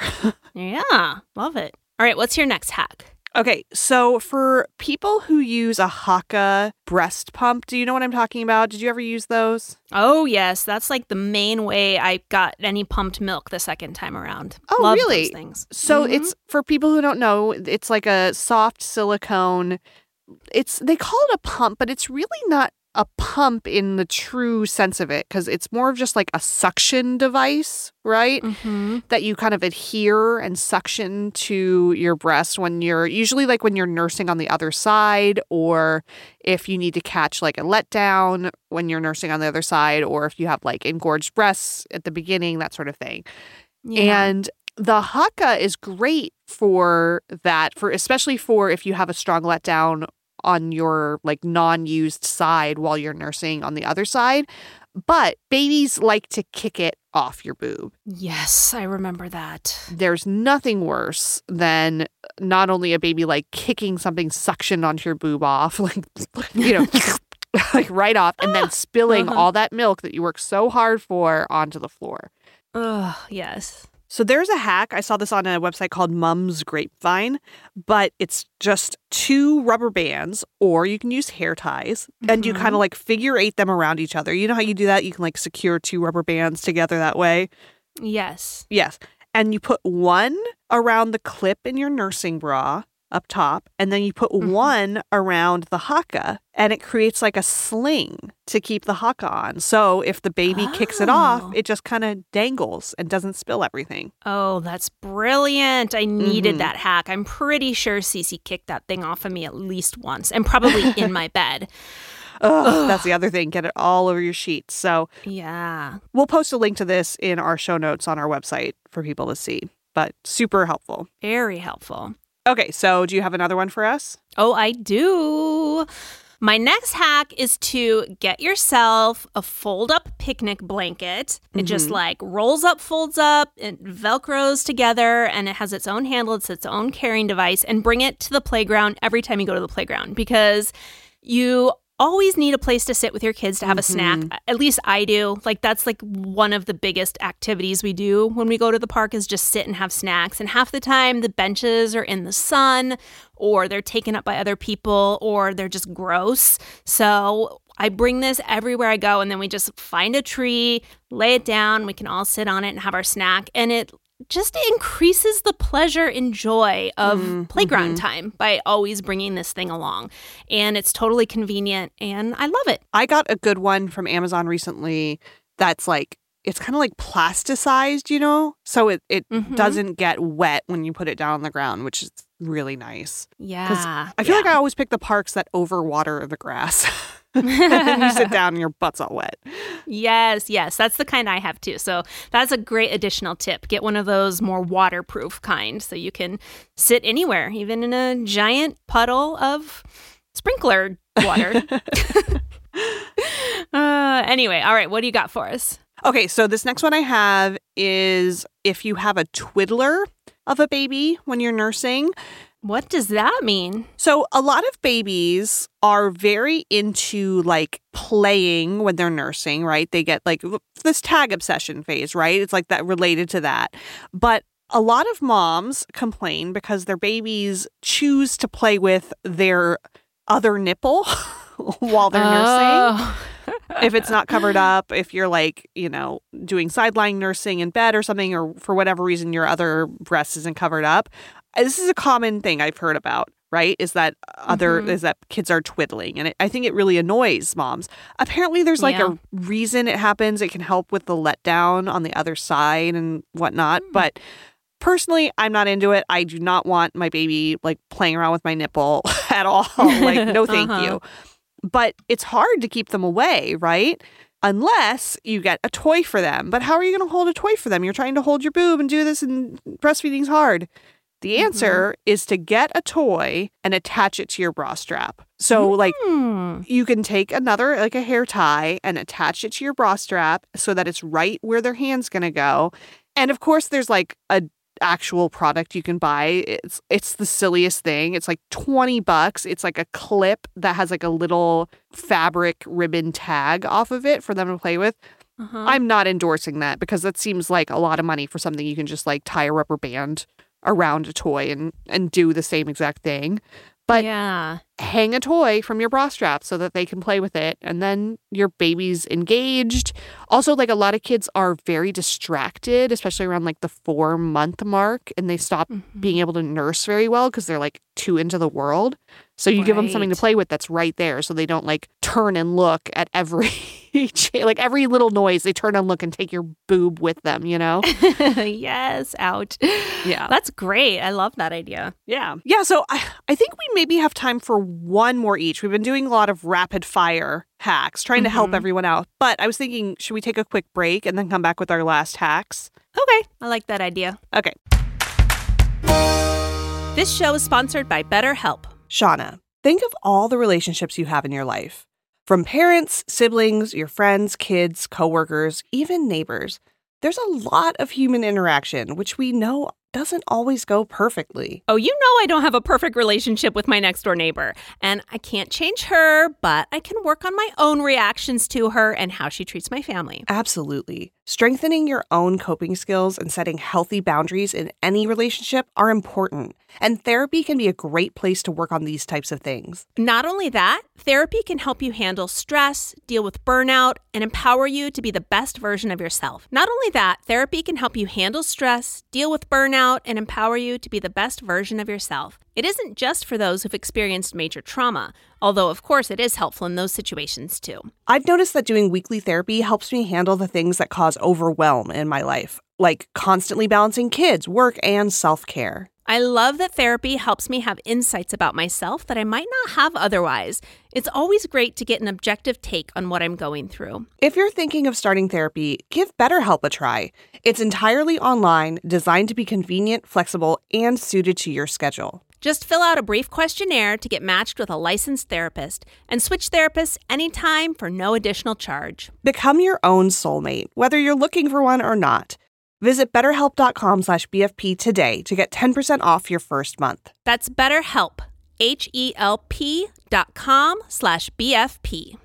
Yeah. Love it. All right. What's your next hack? Okay, so for people who use a Haakaa breast pump, do you know what I'm talking about? Did you ever use those? Oh, yes. That's like the main way I got any pumped milk the second time around. Oh, Love really? Those things. So Mm-hmm. it's, for people who don't know, it's like a soft silicone. It's, they call it a pump, but it's really not a pump in the true sense of it because it's more of just like a suction device, right? Mm-hmm. That you kind of adhere and suction to your breast when you're usually like when you're nursing on the other side, or if you need to catch like a letdown when you're nursing on the other side, or if you have like engorged breasts at the beginning, that sort of thing. Yeah. And the Haakaa is great for that, for especially for if you have a strong letdown on your like non-used side while you're nursing on the other side. But babies like to kick it off your boob. Yes, I remember that. There's nothing worse than not only a baby like kicking something suctioned onto your boob off, like, you know, like right off, and then spilling Uh-huh. all that milk that you worked so hard for onto the floor. Oh, yes. So there's a hack. I saw this on a website called Mum's Grapevine, but it's just two rubber bands, or you can use hair ties, and you Mhm. kind of like figure eight them around each other. You know how you do that? You can like secure two rubber bands together that way. Yes. Yes. And you put one around the clip in your nursing bra up top, and then you put Mhm. one around the Haakaa, and it creates like a sling to keep the Haakaa on. So if the baby kicks it off, Oh. it just kind of dangles and doesn't spill everything. Oh, that's brilliant. I needed Mhm. that hack. I'm pretty sure Cece kicked that thing off of me at least once, and probably in my bed. Ugh, that's the other thing. Get it all over your sheets. So Yeah. we'll post a link to this in our show notes on our website for people to see, but super helpful. Very helpful. Okay, so do you have another one for us? Oh, I do. My next hack is to get yourself a fold-up picnic blanket. It just Mhm. like rolls up, folds up, it velcros together, and it has its own handle. It's its own carrying device, and bring it to the playground every time you go to the playground because you always need a place to sit with your kids to have a snack. Mhm. At least I do. Like that's like one of the biggest activities we do when we go to the park is just sit and have snacks. And half the time the benches are in the sun or they're taken up by other people or they're just gross. So I bring this everywhere I go, and then we just find a tree, lay it down, we can all sit on it and have our snack. And it just increases the pleasure and joy of Mm, playground mhm. time by always bringing this thing along. And it's totally convenient, and I love it. I got a good one from Amazon recently that's like, it's kind of like plasticized, you know? So it, it Mhm. doesn't get wet when you put it down on the ground, which is really nice. Yeah. I feel yeah. like I always pick the parks that overwater the grass. And then you sit down and your butt's all wet. Yes, yes. That's the kind I have too. So that's a great additional tip. Get one of those more waterproof kind so you can sit anywhere, even in a giant puddle of sprinkler water. uh, anyway, all right. What do you got for us? Okay, so this next one I have is if you have a twiddler of a baby when you're nursing. What does that mean? So a lot of babies are very into like playing when they're nursing, right? They get like this tag obsession phase, right? It's like that related to that. But a lot of moms complain because their babies choose to play with their other nipple while they're oh. nursing. If it's not covered up, if you're like, you know, doing sideline nursing in bed or something, or for whatever reason your other breast isn't covered up. This is a common thing I've heard about, right? Is that other mm-hmm. is that kids are twiddling. And it, I think it really annoys moms. Apparently there's like yeah. a reason it happens. It can help with the letdown on the other side and whatnot. Mm. But personally, I'm not into it. I do not want my baby like playing around with my nipple at all. Like, no, thank uh-huh. you. But it's hard to keep them away, right? Unless you get a toy for them. But how are you going to hold a toy for them? You're trying to hold your boob and do this, and breastfeeding's hard. The answer mm-hmm. is to get a toy and attach it to your bra strap. So mm. like you can take another, like a hair tie, and attach it to your bra strap so that it's right where their hand's going to go. And of course, there's like a actual product you can buy. It's it's the silliest thing. It's like twenty bucks. It's like a clip that has like a little fabric ribbon tag off of it for them to play with. Uh-huh. I'm not endorsing that because that seems like a lot of money for something you can just like tie a rubber band around a toy and and do the same exact thing. But yeah. hang a toy from your bra strap so that they can play with it. And then your baby's engaged. Also, like a lot of kids are very distracted, especially around like the four month mark. And they stop mm-hmm. being able to nurse very well because they're like too into the world. So you right. give them something to play with that's right there. So they don't like turn and look at every, like every little noise. They turn and look and take your boob with them, you know? Yes, out. Yeah. That's great. I love that idea. Yeah. Yeah. So I, I think we maybe have time for one more each. We've been doing a lot of rapid fire hacks, trying mm-hmm. to help everyone out. But I was thinking, should we take a quick break and then come back with our last hacks? Okay. I like that idea. Okay. This show is sponsored by BetterHelp. Shauna, think of all the relationships you have in your life. From parents, siblings, your friends, kids, coworkers, even neighbors. There's a lot of human interaction, which we know doesn't always go perfectly. Oh, you know I don't have a perfect relationship with my next door neighbor. And I can't change her, but I can work on my own reactions to her and how she treats my family. Absolutely. Strengthening your own coping skills and setting healthy boundaries in any relationship are important. And therapy can be a great place to work on these types of things. Not only that, therapy can help you handle stress, deal with burnout, and empower you to be the best version of yourself. Not only that, therapy can help you handle stress, deal with burnout, and empower you to be the best version of yourself. It isn't just for those who've experienced major trauma, although of course it is helpful in those situations too. I've noticed that doing weekly therapy helps me handle the things that cause overwhelm in my life, like constantly balancing kids, work, and self-care. I love that therapy helps me have insights about myself that I might not have otherwise. It's always great to get an objective take on what I'm going through. If you're thinking of starting therapy, give BetterHelp a try. It's entirely online, designed to be convenient, flexible, and suited to your schedule. Just fill out a brief questionnaire to get matched with a licensed therapist and switch therapists anytime for no additional charge. Become your own soulmate, whether you're looking for one or not. Visit betterhelp.com slash BFP today to get ten percent off your first month. That's BetterHelp, H-E-L-P dot com slash BFP.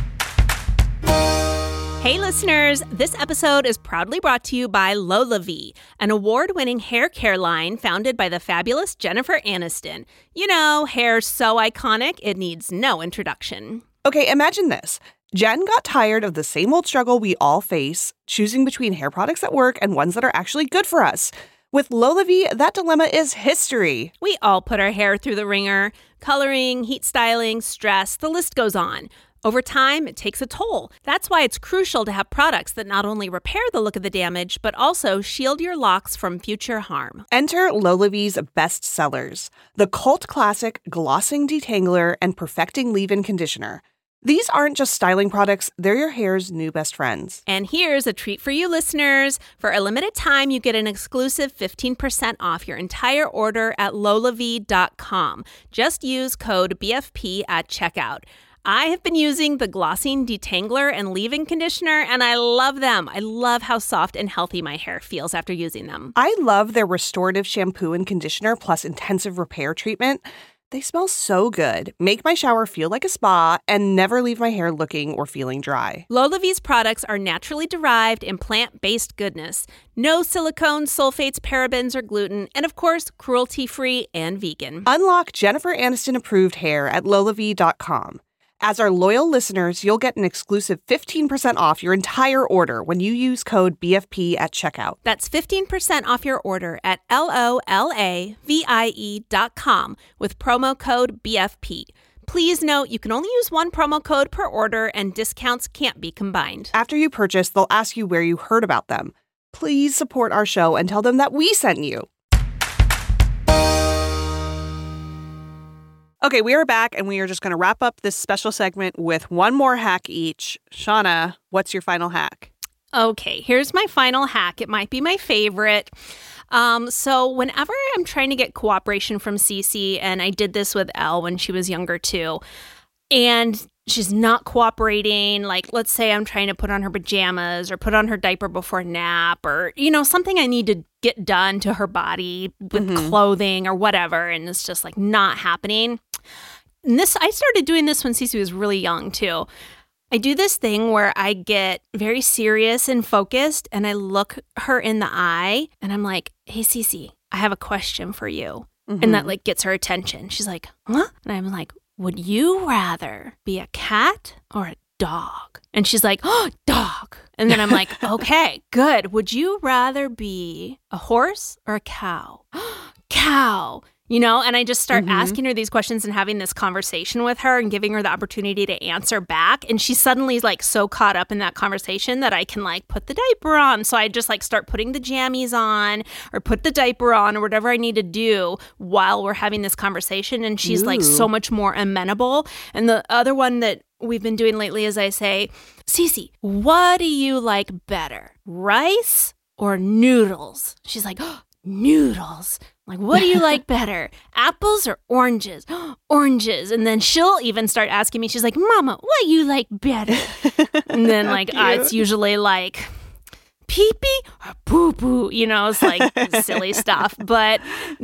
Hey listeners, this episode is proudly brought to you by LolaVie, an award-winning hair care line founded by the fabulous Jennifer Aniston. You know, hair so iconic, it needs no introduction. Okay, imagine this. Jen got tired of the same old struggle we all face, choosing between hair products that work and ones that are actually good for us. With LolaVie, that dilemma is history. We all put our hair through the ringer. Coloring, heat styling, stress, the list goes on. Over time, it takes a toll. That's why it's crucial to have products that not only repair the look of the damage, but also shield your locks from future harm. Enter LolaVie's best sellers, the cult classic Glossing Detangler and Perfecting Leave-In Conditioner. These aren't just styling products, they're your hair's new best friends. And here's a treat for you listeners. For a limited time, you get an exclusive fifteen percent off your entire order at lolavie dot com. Just use code B F P at checkout. I have been using the Glossine Detangler and Leave-In Conditioner, and I love them. I love how soft and healthy my hair feels after using them. I love their restorative shampoo and conditioner plus intensive repair treatment. They smell so good, make my shower feel like a spa, and never leave my hair looking or feeling dry. LolaVie's products are naturally derived and plant-based goodness. No silicones, sulfates, parabens, or gluten, and of course, cruelty-free and vegan. Unlock Jennifer Aniston-approved hair at lolavie dot com. As our loyal listeners, you'll get an exclusive fifteen percent off your entire order when you use code B F P at checkout. That's fifteen percent off your order at L O L A V I E dot com with promo code B F P. Please note, you can only use one promo code per order and discounts can't be combined. After you purchase, they'll ask you where you heard about them. Please support our show and tell them that we sent you. Okay, we are back, and we are just going to wrap up this special segment with one more hack each. Shauna, what's your final hack? Okay, here's my final hack. It might be my favorite. Um, so whenever I'm trying to get cooperation from Cece, and I did this with Elle when she was younger too, and she's not cooperating, like let's say I'm trying to put on her pajamas or put on her diaper before nap or, you know, something I need to get done to her body with mm-hmm. clothing or whatever, and it's just like not happening. And this, I started doing this when Cece was really young too. I do this thing where I get very serious and focused and I look her in the eye and I'm like, hey, Cece, I have a question for you. Mm-hmm. And that like gets her attention. She's like, huh? And I'm like, would you rather be a cat or a dog? And she's like, oh, dog. And then I'm like, okay, good. Would you rather be a horse or a cow? Cow. You know, and I just start mm-hmm. asking her these questions and having this conversation with her and giving her the opportunity to answer back. And she's suddenly like so caught up in that conversation that I can like put the diaper on. So I just like start putting the jammies on or put the diaper on or whatever I need to do while we're having this conversation. And she's Ooh. like so much more amenable. And the other one that we've been doing lately is I say, Cece, what do you like better, rice or noodles? She's like, oh, noodles. Like, what do you like better, apples or oranges? Oranges. And then she'll even start asking me, she's like, Mama, what do you like better? And then like, uh, it's usually like pee-pee or poo-poo, you know, it's like silly stuff. But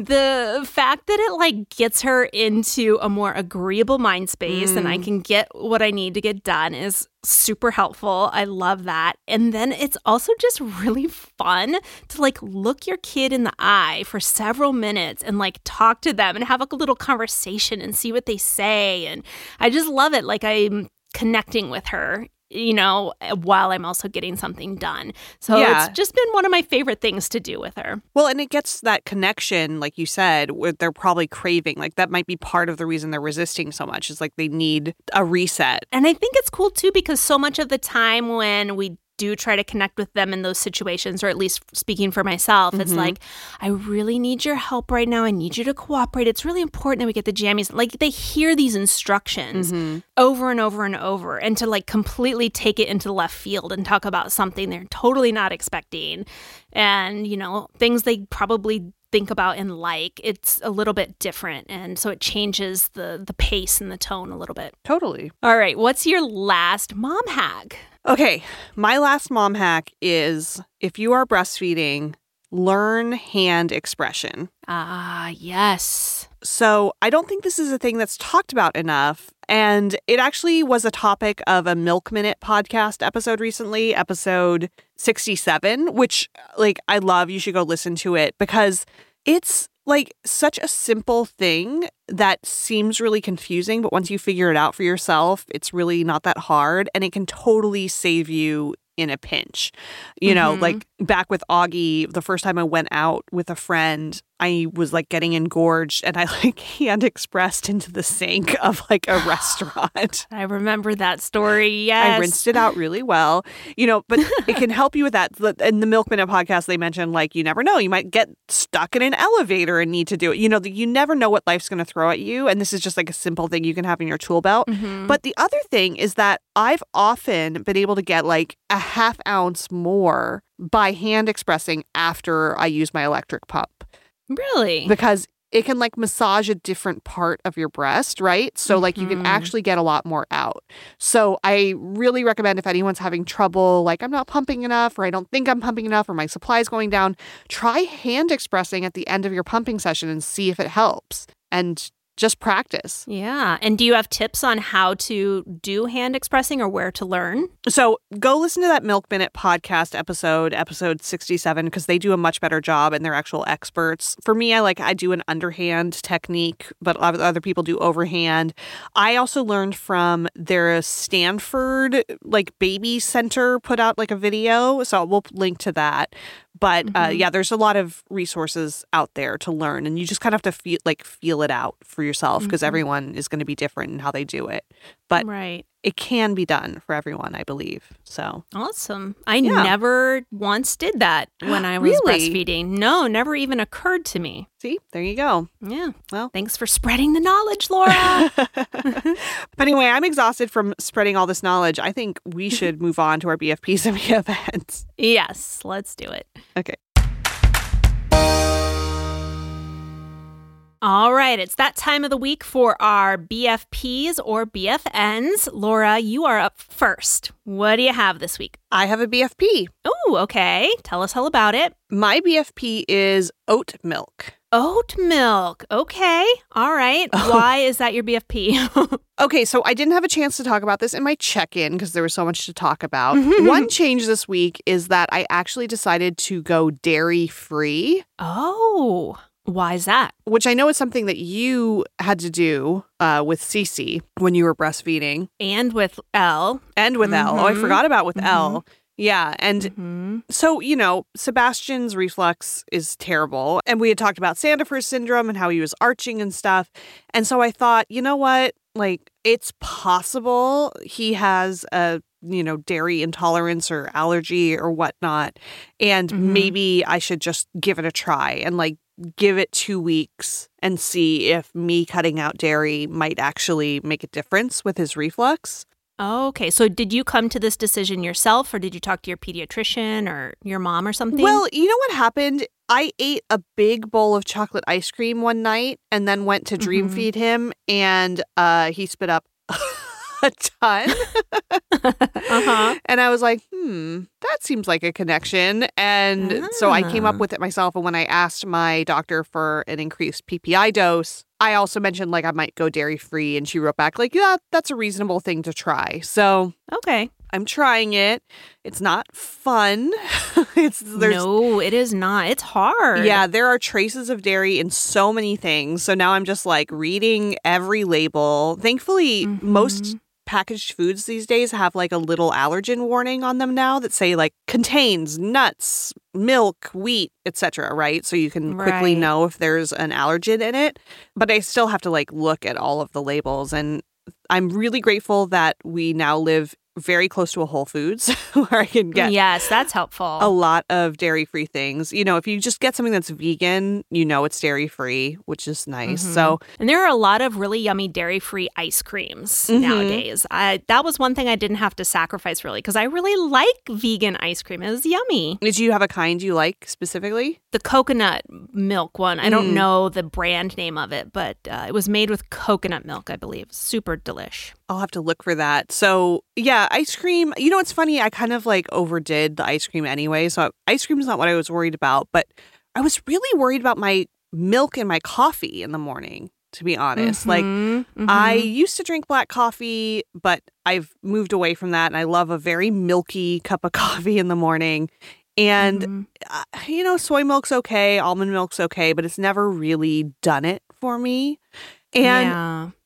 the fact that it like gets her into a more agreeable mind space mm. and I can get what I need to get done is super helpful. I love that. And then it's also just really fun to like look your kid in the eye for several minutes and like talk to them and have like a little conversation and see what they say. And I just love it. Like I'm connecting with her, you know, while I'm also getting something done. So yeah. It's just been one of my favorite things to do with her. Well, and it gets that connection, like you said, where they're probably craving. Like that might be part of the reason they're resisting so much. Is like they need a reset. And I think it's cool too because so much of the time when we do try to connect with them in those situations, or at least speaking for myself, mm-hmm. it's like, I really need your help right now. I need you to cooperate. It's really important that we get the jammies. Like they hear these instructions mm-hmm. over and over and over, and to like completely take it into the left field and talk about something they're totally not expecting. And, you know, things they probably think about and like, it's a little bit different. And so it changes the the pace and the tone a little bit. Totally. All right. What's your last mom hack? Okay, my last mom hack is if you are breastfeeding, learn hand expression. Ah, yes. So I don't think this is a thing that's talked about enough. And it actually was a topic of a Milk Minute podcast episode recently, episode sixty-seven, which like I love. You should go listen to it because it's like such a simple thing that seems really confusing, but once you figure it out for yourself, it's really not that hard and it can totally save you in a pinch. You know, mm-hmm. like back with Augie, the first time I went out with a friend, I was like getting engorged and I like hand expressed into the sink of like a restaurant. I remember that story. Yes. I rinsed it out really well, you know, but it can help you with that. In the Milk Minute podcast, they mentioned like, you never know, you might get stuck in an elevator and need to do it. You know, you never know what life's going to throw at you. And this is just like a simple thing you can have in your tool belt. Mm-hmm. But the other thing is that I've often been able to get like a half ounce more by hand expressing after I use my electric pump. Really? Because it can like massage a different part of your breast, right? So like you can Mhm. actually get a lot more out. So I really recommend if anyone's having trouble, like I'm not pumping enough or I don't think I'm pumping enough or my supply is going down, try hand expressing at the end of your pumping session and see if it helps. And just practice. Yeah. And do you have tips on how to do hand expressing or where to learn? So go listen to that Milk Minute podcast episode, episode sixty-seven, because they do a much better job and they're actual experts. For me, I like I do an underhand technique, but other people do overhand. I also learned from their Stanford like baby center put out like a video. So we'll link to that. But uh, Mhm. yeah, there's a lot of resources out there to learn, and you just kind of have to feel like feel it out for yourself because Mhm. everyone is going to be different in how they do it. But Right. it can be done for everyone, I believe. So Awesome. I Yeah. never once did that when I was Really? breastfeeding. No, never even occurred to me. see, there you go. Yeah. Well. Thanks for spreading the knowledge, Laura. But anyway, I'm exhausted from spreading all this knowledge. I think we should move on to our B F Ps and B F Ns. Yes, let's do it. Okay. All right, it's that time of the week for our B F Ps or B F Ns. Laura, you are up first. What do you have this week? I have a B F P. Oh, okay. Tell us all about it. My B F P is oat milk. Oat milk. Okay. All right. Why is that your B F P? Okay, so I didn't have a chance to talk about this in my check-in because there was so much to talk about. One change this week is that I actually decided to go dairy-free. Oh, why is that? Which I know is something that you had to do uh, with Cece when you were breastfeeding. And with Elle. And with Elle. Oh, I Mhm. forgot about with Mhm. Elle. Yeah. And Mm-hmm. so, you know, Sebastian's reflux is terrible. And we had talked about Sandifer's syndrome and how he was arching and stuff. And so I thought, you know what? Like, it's possible he has a, you know, dairy intolerance or allergy or whatnot. And Mhm. maybe I should just give it a try and like give it two weeks and see if me cutting out dairy might actually make a difference with his reflux. Okay. So did you come to this decision yourself or did you talk to your pediatrician or your mom or something? Well, you know what happened? I ate a big bowl of chocolate ice cream one night and then went to dream Mhm. feed him and uh, he spit up a ton. uh-huh. And I was like, hmm, that seems like a connection. And so I came up Ah. with it myself. And when I asked my doctor for an increased P P I dose, I also mentioned like I might go dairy free. And she wrote back like, yeah, that's a reasonable thing to try. So Okay. I'm trying it. It's not fun. it's there's No, it is not. It's hard. Yeah, there are traces of dairy in so many things. So now I'm just like reading every label. Thankfully, Mhm. most packaged foods these days have like a little allergen warning on them now that say like contains nuts, milk, wheat, et cetera, right? So you can quickly Right. know if there's an allergen in it. But I still have to like look at all of the labels. And I'm really grateful that we now live very close to a Whole Foods where I can get Yes, that's helpful. a lot of dairy-free things. You know, if you just get something that's vegan, you know it's dairy-free, which is nice. Mhm. So, And there are a lot of really yummy dairy-free ice creams Mhm. nowadays. I, that was one thing I didn't have to sacrifice really because I really like vegan ice cream. It was yummy. did you have a kind you like specifically? The coconut milk one. I don't Mm. know the brand name of it, but uh, it was made with coconut milk, I believe. Super delish. I'll have to look for that. So, yeah, ice cream. You know, it's funny. I kind of like overdid the ice cream anyway. So, ice cream is not what I was worried about, but I was really worried about my milk and my coffee in the morning, to be honest. Like, Mhm, mhm. I used to drink black coffee, but I've moved away from that. And I love a very milky cup of coffee in the morning. And, Mhm. uh, you know, soy milk's okay, almond milk's okay, but it's never really done it for me. And yeah.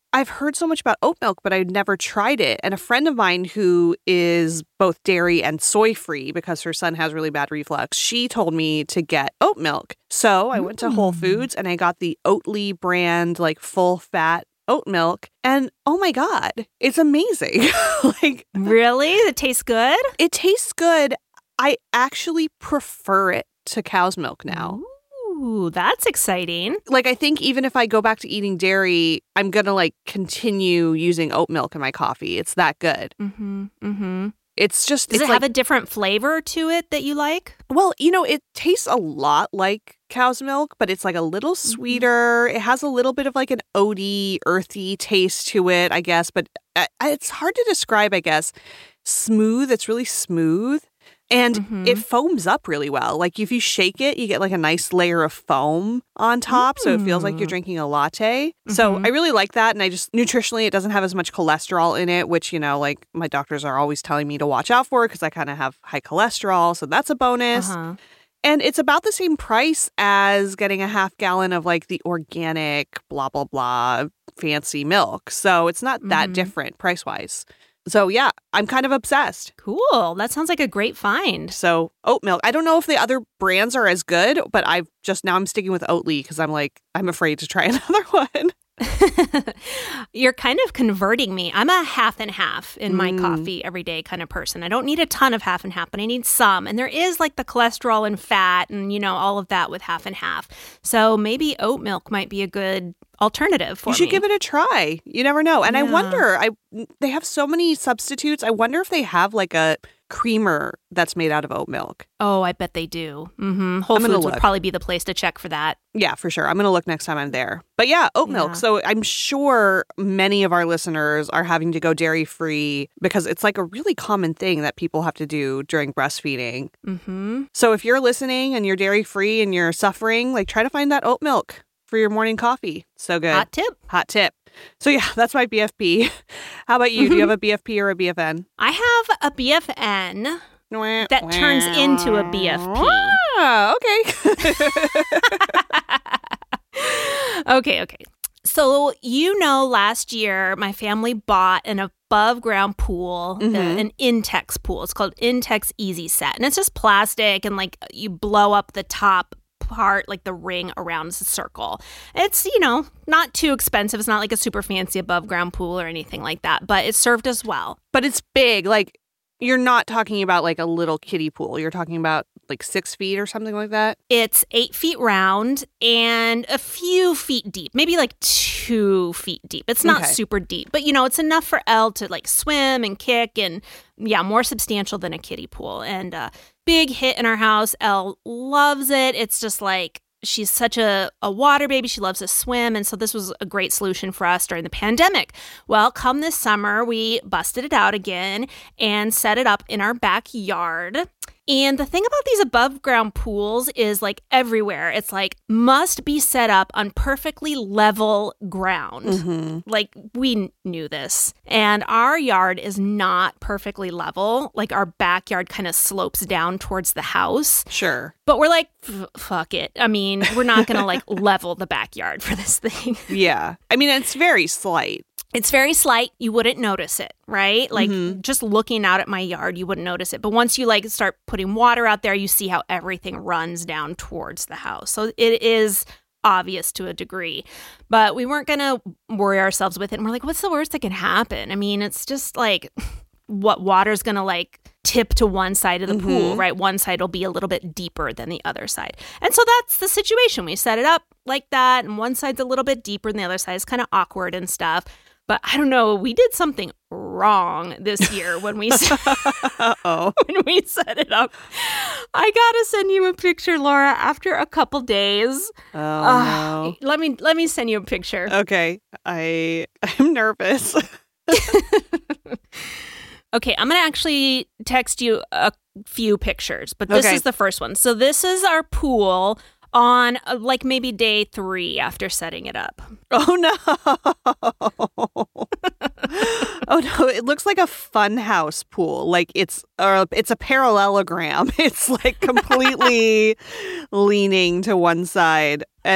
I've heard so much about oat milk, but I've never tried it. And a friend of mine who is both dairy and soy free because her son has really bad reflux, she told me to get oat milk. So I went to Whole Foods and I got the Oatly brand, like full fat oat milk. And oh my God, it's amazing. Like, really? It tastes good? It tastes good. I actually prefer it to cow's milk now. Ooh, that's exciting. Like, I think even if I go back to eating dairy, I'm going to like continue using oat milk in my coffee. It's that good. Mm-hmm. Mm-hmm. It's just, Does it's it like, have a different flavor to it that you like? well, you know, it tastes a lot like cow's milk, but it's like a little sweeter. Mm-hmm. It has a little bit of like an oaty, earthy taste to it, I guess. But uh, it's hard to describe, I guess. Smooth. It's really smooth. And mm-hmm. it foams up really well. Like if you shake it, you get like a nice layer of foam on top. Mm. So it feels like you're drinking a latte. Mm-hmm. So I really like that. And I just, nutritionally, it doesn't have as much cholesterol in it, which, you know, like my doctors are always telling me to watch out for because I kind of have high cholesterol. So that's a bonus. Uh-huh. And it's about the same price as getting a half gallon of like the organic, blah, blah, blah, fancy milk. So it's not that mm-hmm. different price wise. So, yeah, I'm kind of obsessed. Cool. That sounds like a great find. So, oat milk. I don't know if the other brands are as good, but I've just now I'm sticking with Oatly because I'm like, I'm afraid to try another one. You're kind of converting me. I'm a half and half in my mm. coffee every day kind of person. I don't need a ton of half and half, but I need some. And there is like the cholesterol and fat and, you know, all of that with half and half. So maybe oat milk might be a good alternative for me. You should me. give it a try. You never know. And yeah. I wonder, I they have so many substitutes. I wonder if they have like a creamer that's made out of oat milk. Oh, I bet they do. Mm-hmm. Whole Foods would probably be the place to check for that. Yeah, for sure. I'm going to look next time I'm there. But yeah, oat milk. Yeah. So I'm sure many of our listeners are having to go dairy-free because it's like a really common thing that people have to do during breastfeeding. Mm-hmm. So if you're listening and you're dairy-free and you're suffering, like try to find that oat milk for your morning coffee. So good. Hot tip. Hot tip. So yeah, that's my B F P. How about you? Do you have a B F P or a B F N? I have a B F N that turns into a B F P. Ah, okay. okay, okay. So, you know, last year, my family bought an above ground pool, mm-hmm. uh, an Intex pool. It's called Intex Easy Set. And it's just plastic and like you blow up the top part, like the ring around the circle. It's, you know, not too expensive. It's not like a super fancy above ground pool or anything like that, but it served us well. But it's big. Like you're not talking about like a little kiddie pool. You're talking about like six feet or something like that. It's eight feet round and a few feet deep, maybe like two feet deep. It's not okay. super deep, but you know, it's enough for Elle to like swim and kick and yeah, more substantial than a kiddie pool. And uh, big hit in our house. Elle loves it. It's just like, she's such a, a water baby. She loves to swim. And so this was a great solution for us during the pandemic. Well, come this summer, we busted it out again and set it up in our backyard. And the thing about these above ground pools is like everywhere, it's like must be set up on perfectly level ground. Mm-hmm. Like we knew this. And our yard is not perfectly level. Like our backyard kind of slopes down towards the house. Sure. But we're like, fuck it. I mean, we're not going to like level the backyard for this thing. Yeah. I mean, it's very slight. It's very slight. You wouldn't notice it, right? Like mm-hmm. just looking out at my yard, you wouldn't notice it. But once you like start putting water out there, you see how everything runs down towards the house. So it is obvious to a degree. But we weren't going to worry ourselves with it. And we're like, what's the worst that can happen? I mean, it's just like what water's going to like tip to one side of the mm-hmm. pool, right? One side will be a little bit deeper than the other side. And so that's the situation. We set it up like that. And one side's a little bit deeper and the other side is kind of awkward and stuff. But I don't know, we did something wrong this year when we set, Uh-oh. when we set it up. I gotta send you a picture, Laura, after a couple days. Oh uh, no. Let me let me send you a picture. Okay. I I'm nervous. Okay, I'm gonna actually text you a few pictures, but this okay. is the first one. So this is our pool on uh, like maybe day three after setting it up. Oh, no. Oh, no. It looks like a fun house pool. Like it's uh, it's a parallelogram. It's like completely leaning to one side. And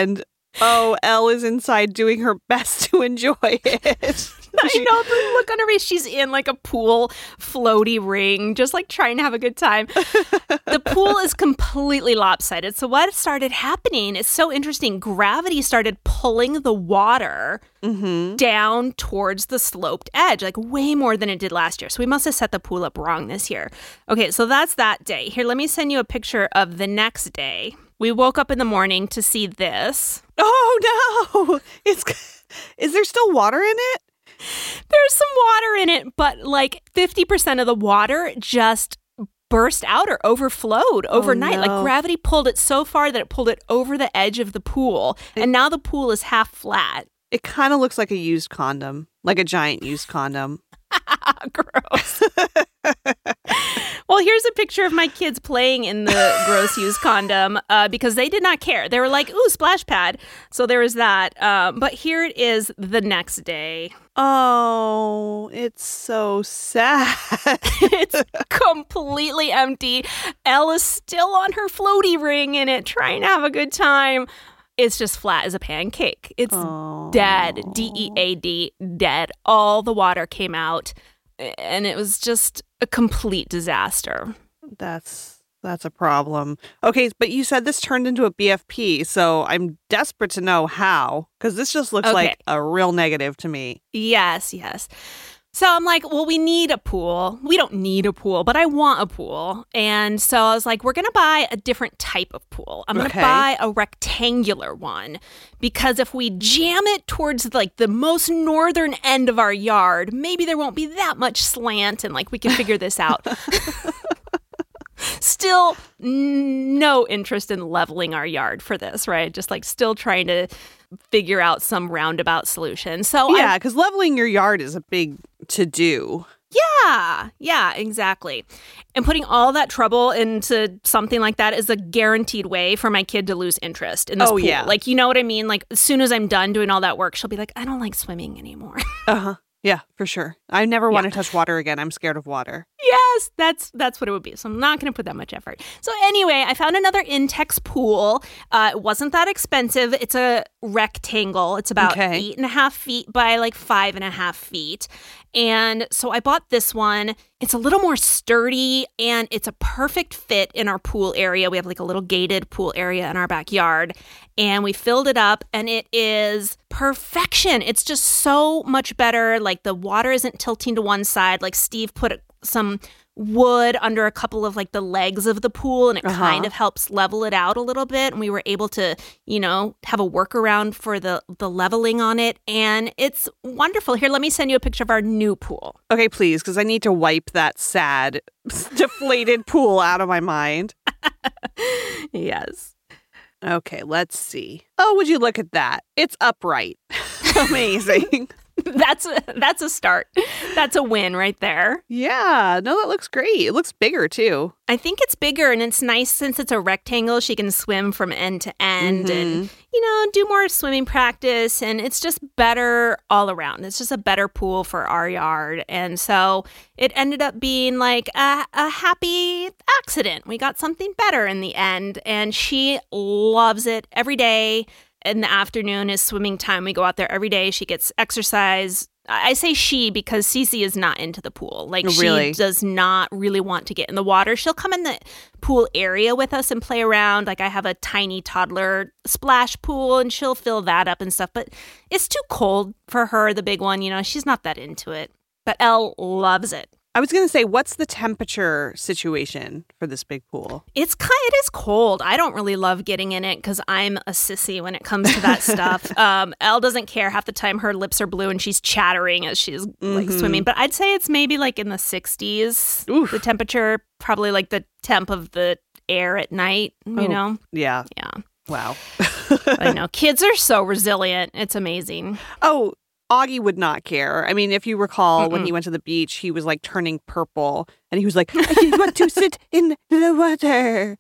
Oh, Elle is inside doing her best to enjoy it. I know the look on her face. She's in like a pool floaty ring, just like trying to have a good time. The pool is completely lopsided. So what started happening is so interesting. Gravity started pulling the water mm-hmm. down towards the sloped edge, like way more than it did last year. So we must have set the pool up wrong this year. Okay, so that's that day. Here, let me send you a picture of the next day. We woke up in the morning to see this. Oh, no. It's, is there still water in it? There's some water in it, but like fifty percent of the water just burst out or overflowed overnight. Oh, no. Like gravity pulled it so far that it pulled it over the edge of the pool. It, and now the pool is half flat. It kind of looks like a used condom, like a giant used condom. Gross. Well, here's a picture of my kids playing in the gross used condom uh, because they did not care. They were like, ooh, splash pad. So there was that. Um, but here it is the next day. Oh, it's so sad. It's completely empty. Elle is still on her floaty ring in it, trying to have a good time. It's just flat as a pancake. It's oh. dead. D E A D, dead. All the water came out, and it was just a complete disaster. That's that's a problem. Okay, but you said this turned into a B F P, so I'm desperate to know how, because this just looks okay. like a real negative to me. Yes, yes. So I'm like, well, we need a pool. We don't need a pool, but I want a pool. And so I was like, we're going to buy a different type of pool. I'm going to okay. buy a rectangular one because if we jam it towards like the most northern end of our yard, maybe there won't be that much slant and like we can figure this out. Still no interest in leveling our yard for this, right? Just like still trying to figure out some roundabout solution. So yeah, because leveling your yard is a big to-do. Yeah, yeah, exactly. And putting all that trouble into something like that is a guaranteed way for my kid to lose interest in this oh, pool. Yeah. Like, you know what I mean? Like, as soon as I'm done doing all that work, she'll be like, I don't like swimming anymore. Uh-huh. Yeah, for sure. I never yeah. want to touch water again. I'm scared of water. Yes, that's that's what it would be. So I'm not going to put that much effort. So anyway, I found another Intex pool. Uh, it wasn't that expensive. It's a rectangle. It's about okay. eight and a half feet by like five and a half feet. And so I bought this one. It's a little more sturdy and it's a perfect fit in our pool area. We have like a little gated pool area in our backyard and we filled it up and it is perfection. It's just so much better. Like the water isn't tilting to one side. Like Steve put some wood under a couple of like the legs of the pool and it uh-huh. kind of helps level it out a little bit. And we were able to, you know, have a workaround for the, the leveling on it. And it's wonderful. Here, let me send you a picture of our new pool. Okay, please, because I need to wipe that sad, deflated pool out of my mind. Yes. Okay, let's see. Oh, would you look at that? It's upright. Amazing. That's a, that's a start. That's a win right there. Yeah. No, that looks great. It looks bigger, too. I think it's bigger, and it's nice since it's a rectangle. She can swim from end to end mm-hmm. and, you know, do more swimming practice. And it's just better all around. It's just a better pool for our yard. And so it ended up being like a, a happy accident. We got something better in the end. And she loves it every day. In the afternoon is swimming time. We go out there every day. She gets exercise. I say she because Cece is not into the pool. Like really? She does not really want to get in the water. She'll come in the pool area with us and play around. Like I have a tiny toddler splash pool and she'll fill that up and stuff. But it's too cold for her, the big one. You know, she's not that into it. But Elle loves it. I was going to say, what's the temperature situation for this big pool? It's kind, it is cold. I don't really love getting in it because I'm a sissy when it comes to that stuff. Um, Elle doesn't care. Half the time her lips are blue and she's chattering as she's mm-hmm. like swimming. But I'd say it's maybe like in the sixties. Oof. The temperature, probably like the temp of the air at night, you oh, know? Yeah. Yeah. Wow. I know. Kids are so resilient. It's amazing. Oh, Augie would not care. I mean, if you recall, Mm-mm. when he went to the beach, he was like turning purple and he was like, I want to sit in the water.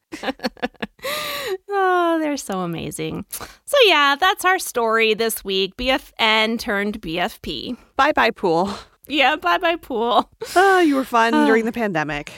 Oh, they're so amazing. So yeah, that's our story this week. B F N turned B F P. Bye-bye pool. Yeah, bye-bye pool. Oh, you were fun uh. during the pandemic.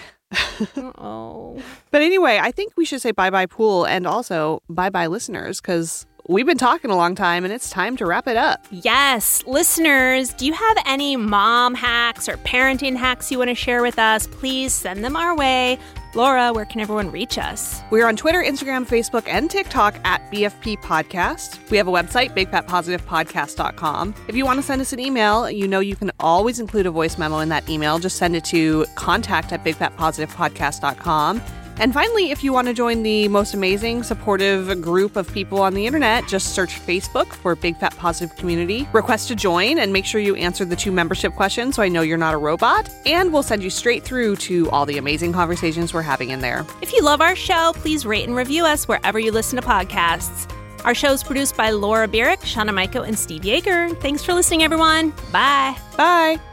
Oh. But anyway, I think we should say bye-bye pool and also bye-bye listeners because we've been talking a long time, and it's time to wrap it up. Yes. Listeners, do you have any mom hacks or parenting hacks you want to share with us? Please send them our way. Laura, where can everyone reach us? We're on Twitter, Instagram, Facebook, and TikTok at B F P Podcast. We have a website, big fat positive podcast dot com. If you want to send us an email, you know you can always include a voice memo in that email. Just send it to contact at big fat positive podcast dot com. And finally, if you want to join the most amazing, supportive group of people on the internet, just search Facebook for Big Fat Positive Community. Request to join and make sure you answer the two membership questions so I know you're not a robot. And we'll send you straight through to all the amazing conversations we're having in there. If you love our show, please rate and review us wherever you listen to podcasts. Our show is produced by Laura Bierick, Shauna Michael, and Steve Yeager. Thanks for listening, everyone. Bye. Bye.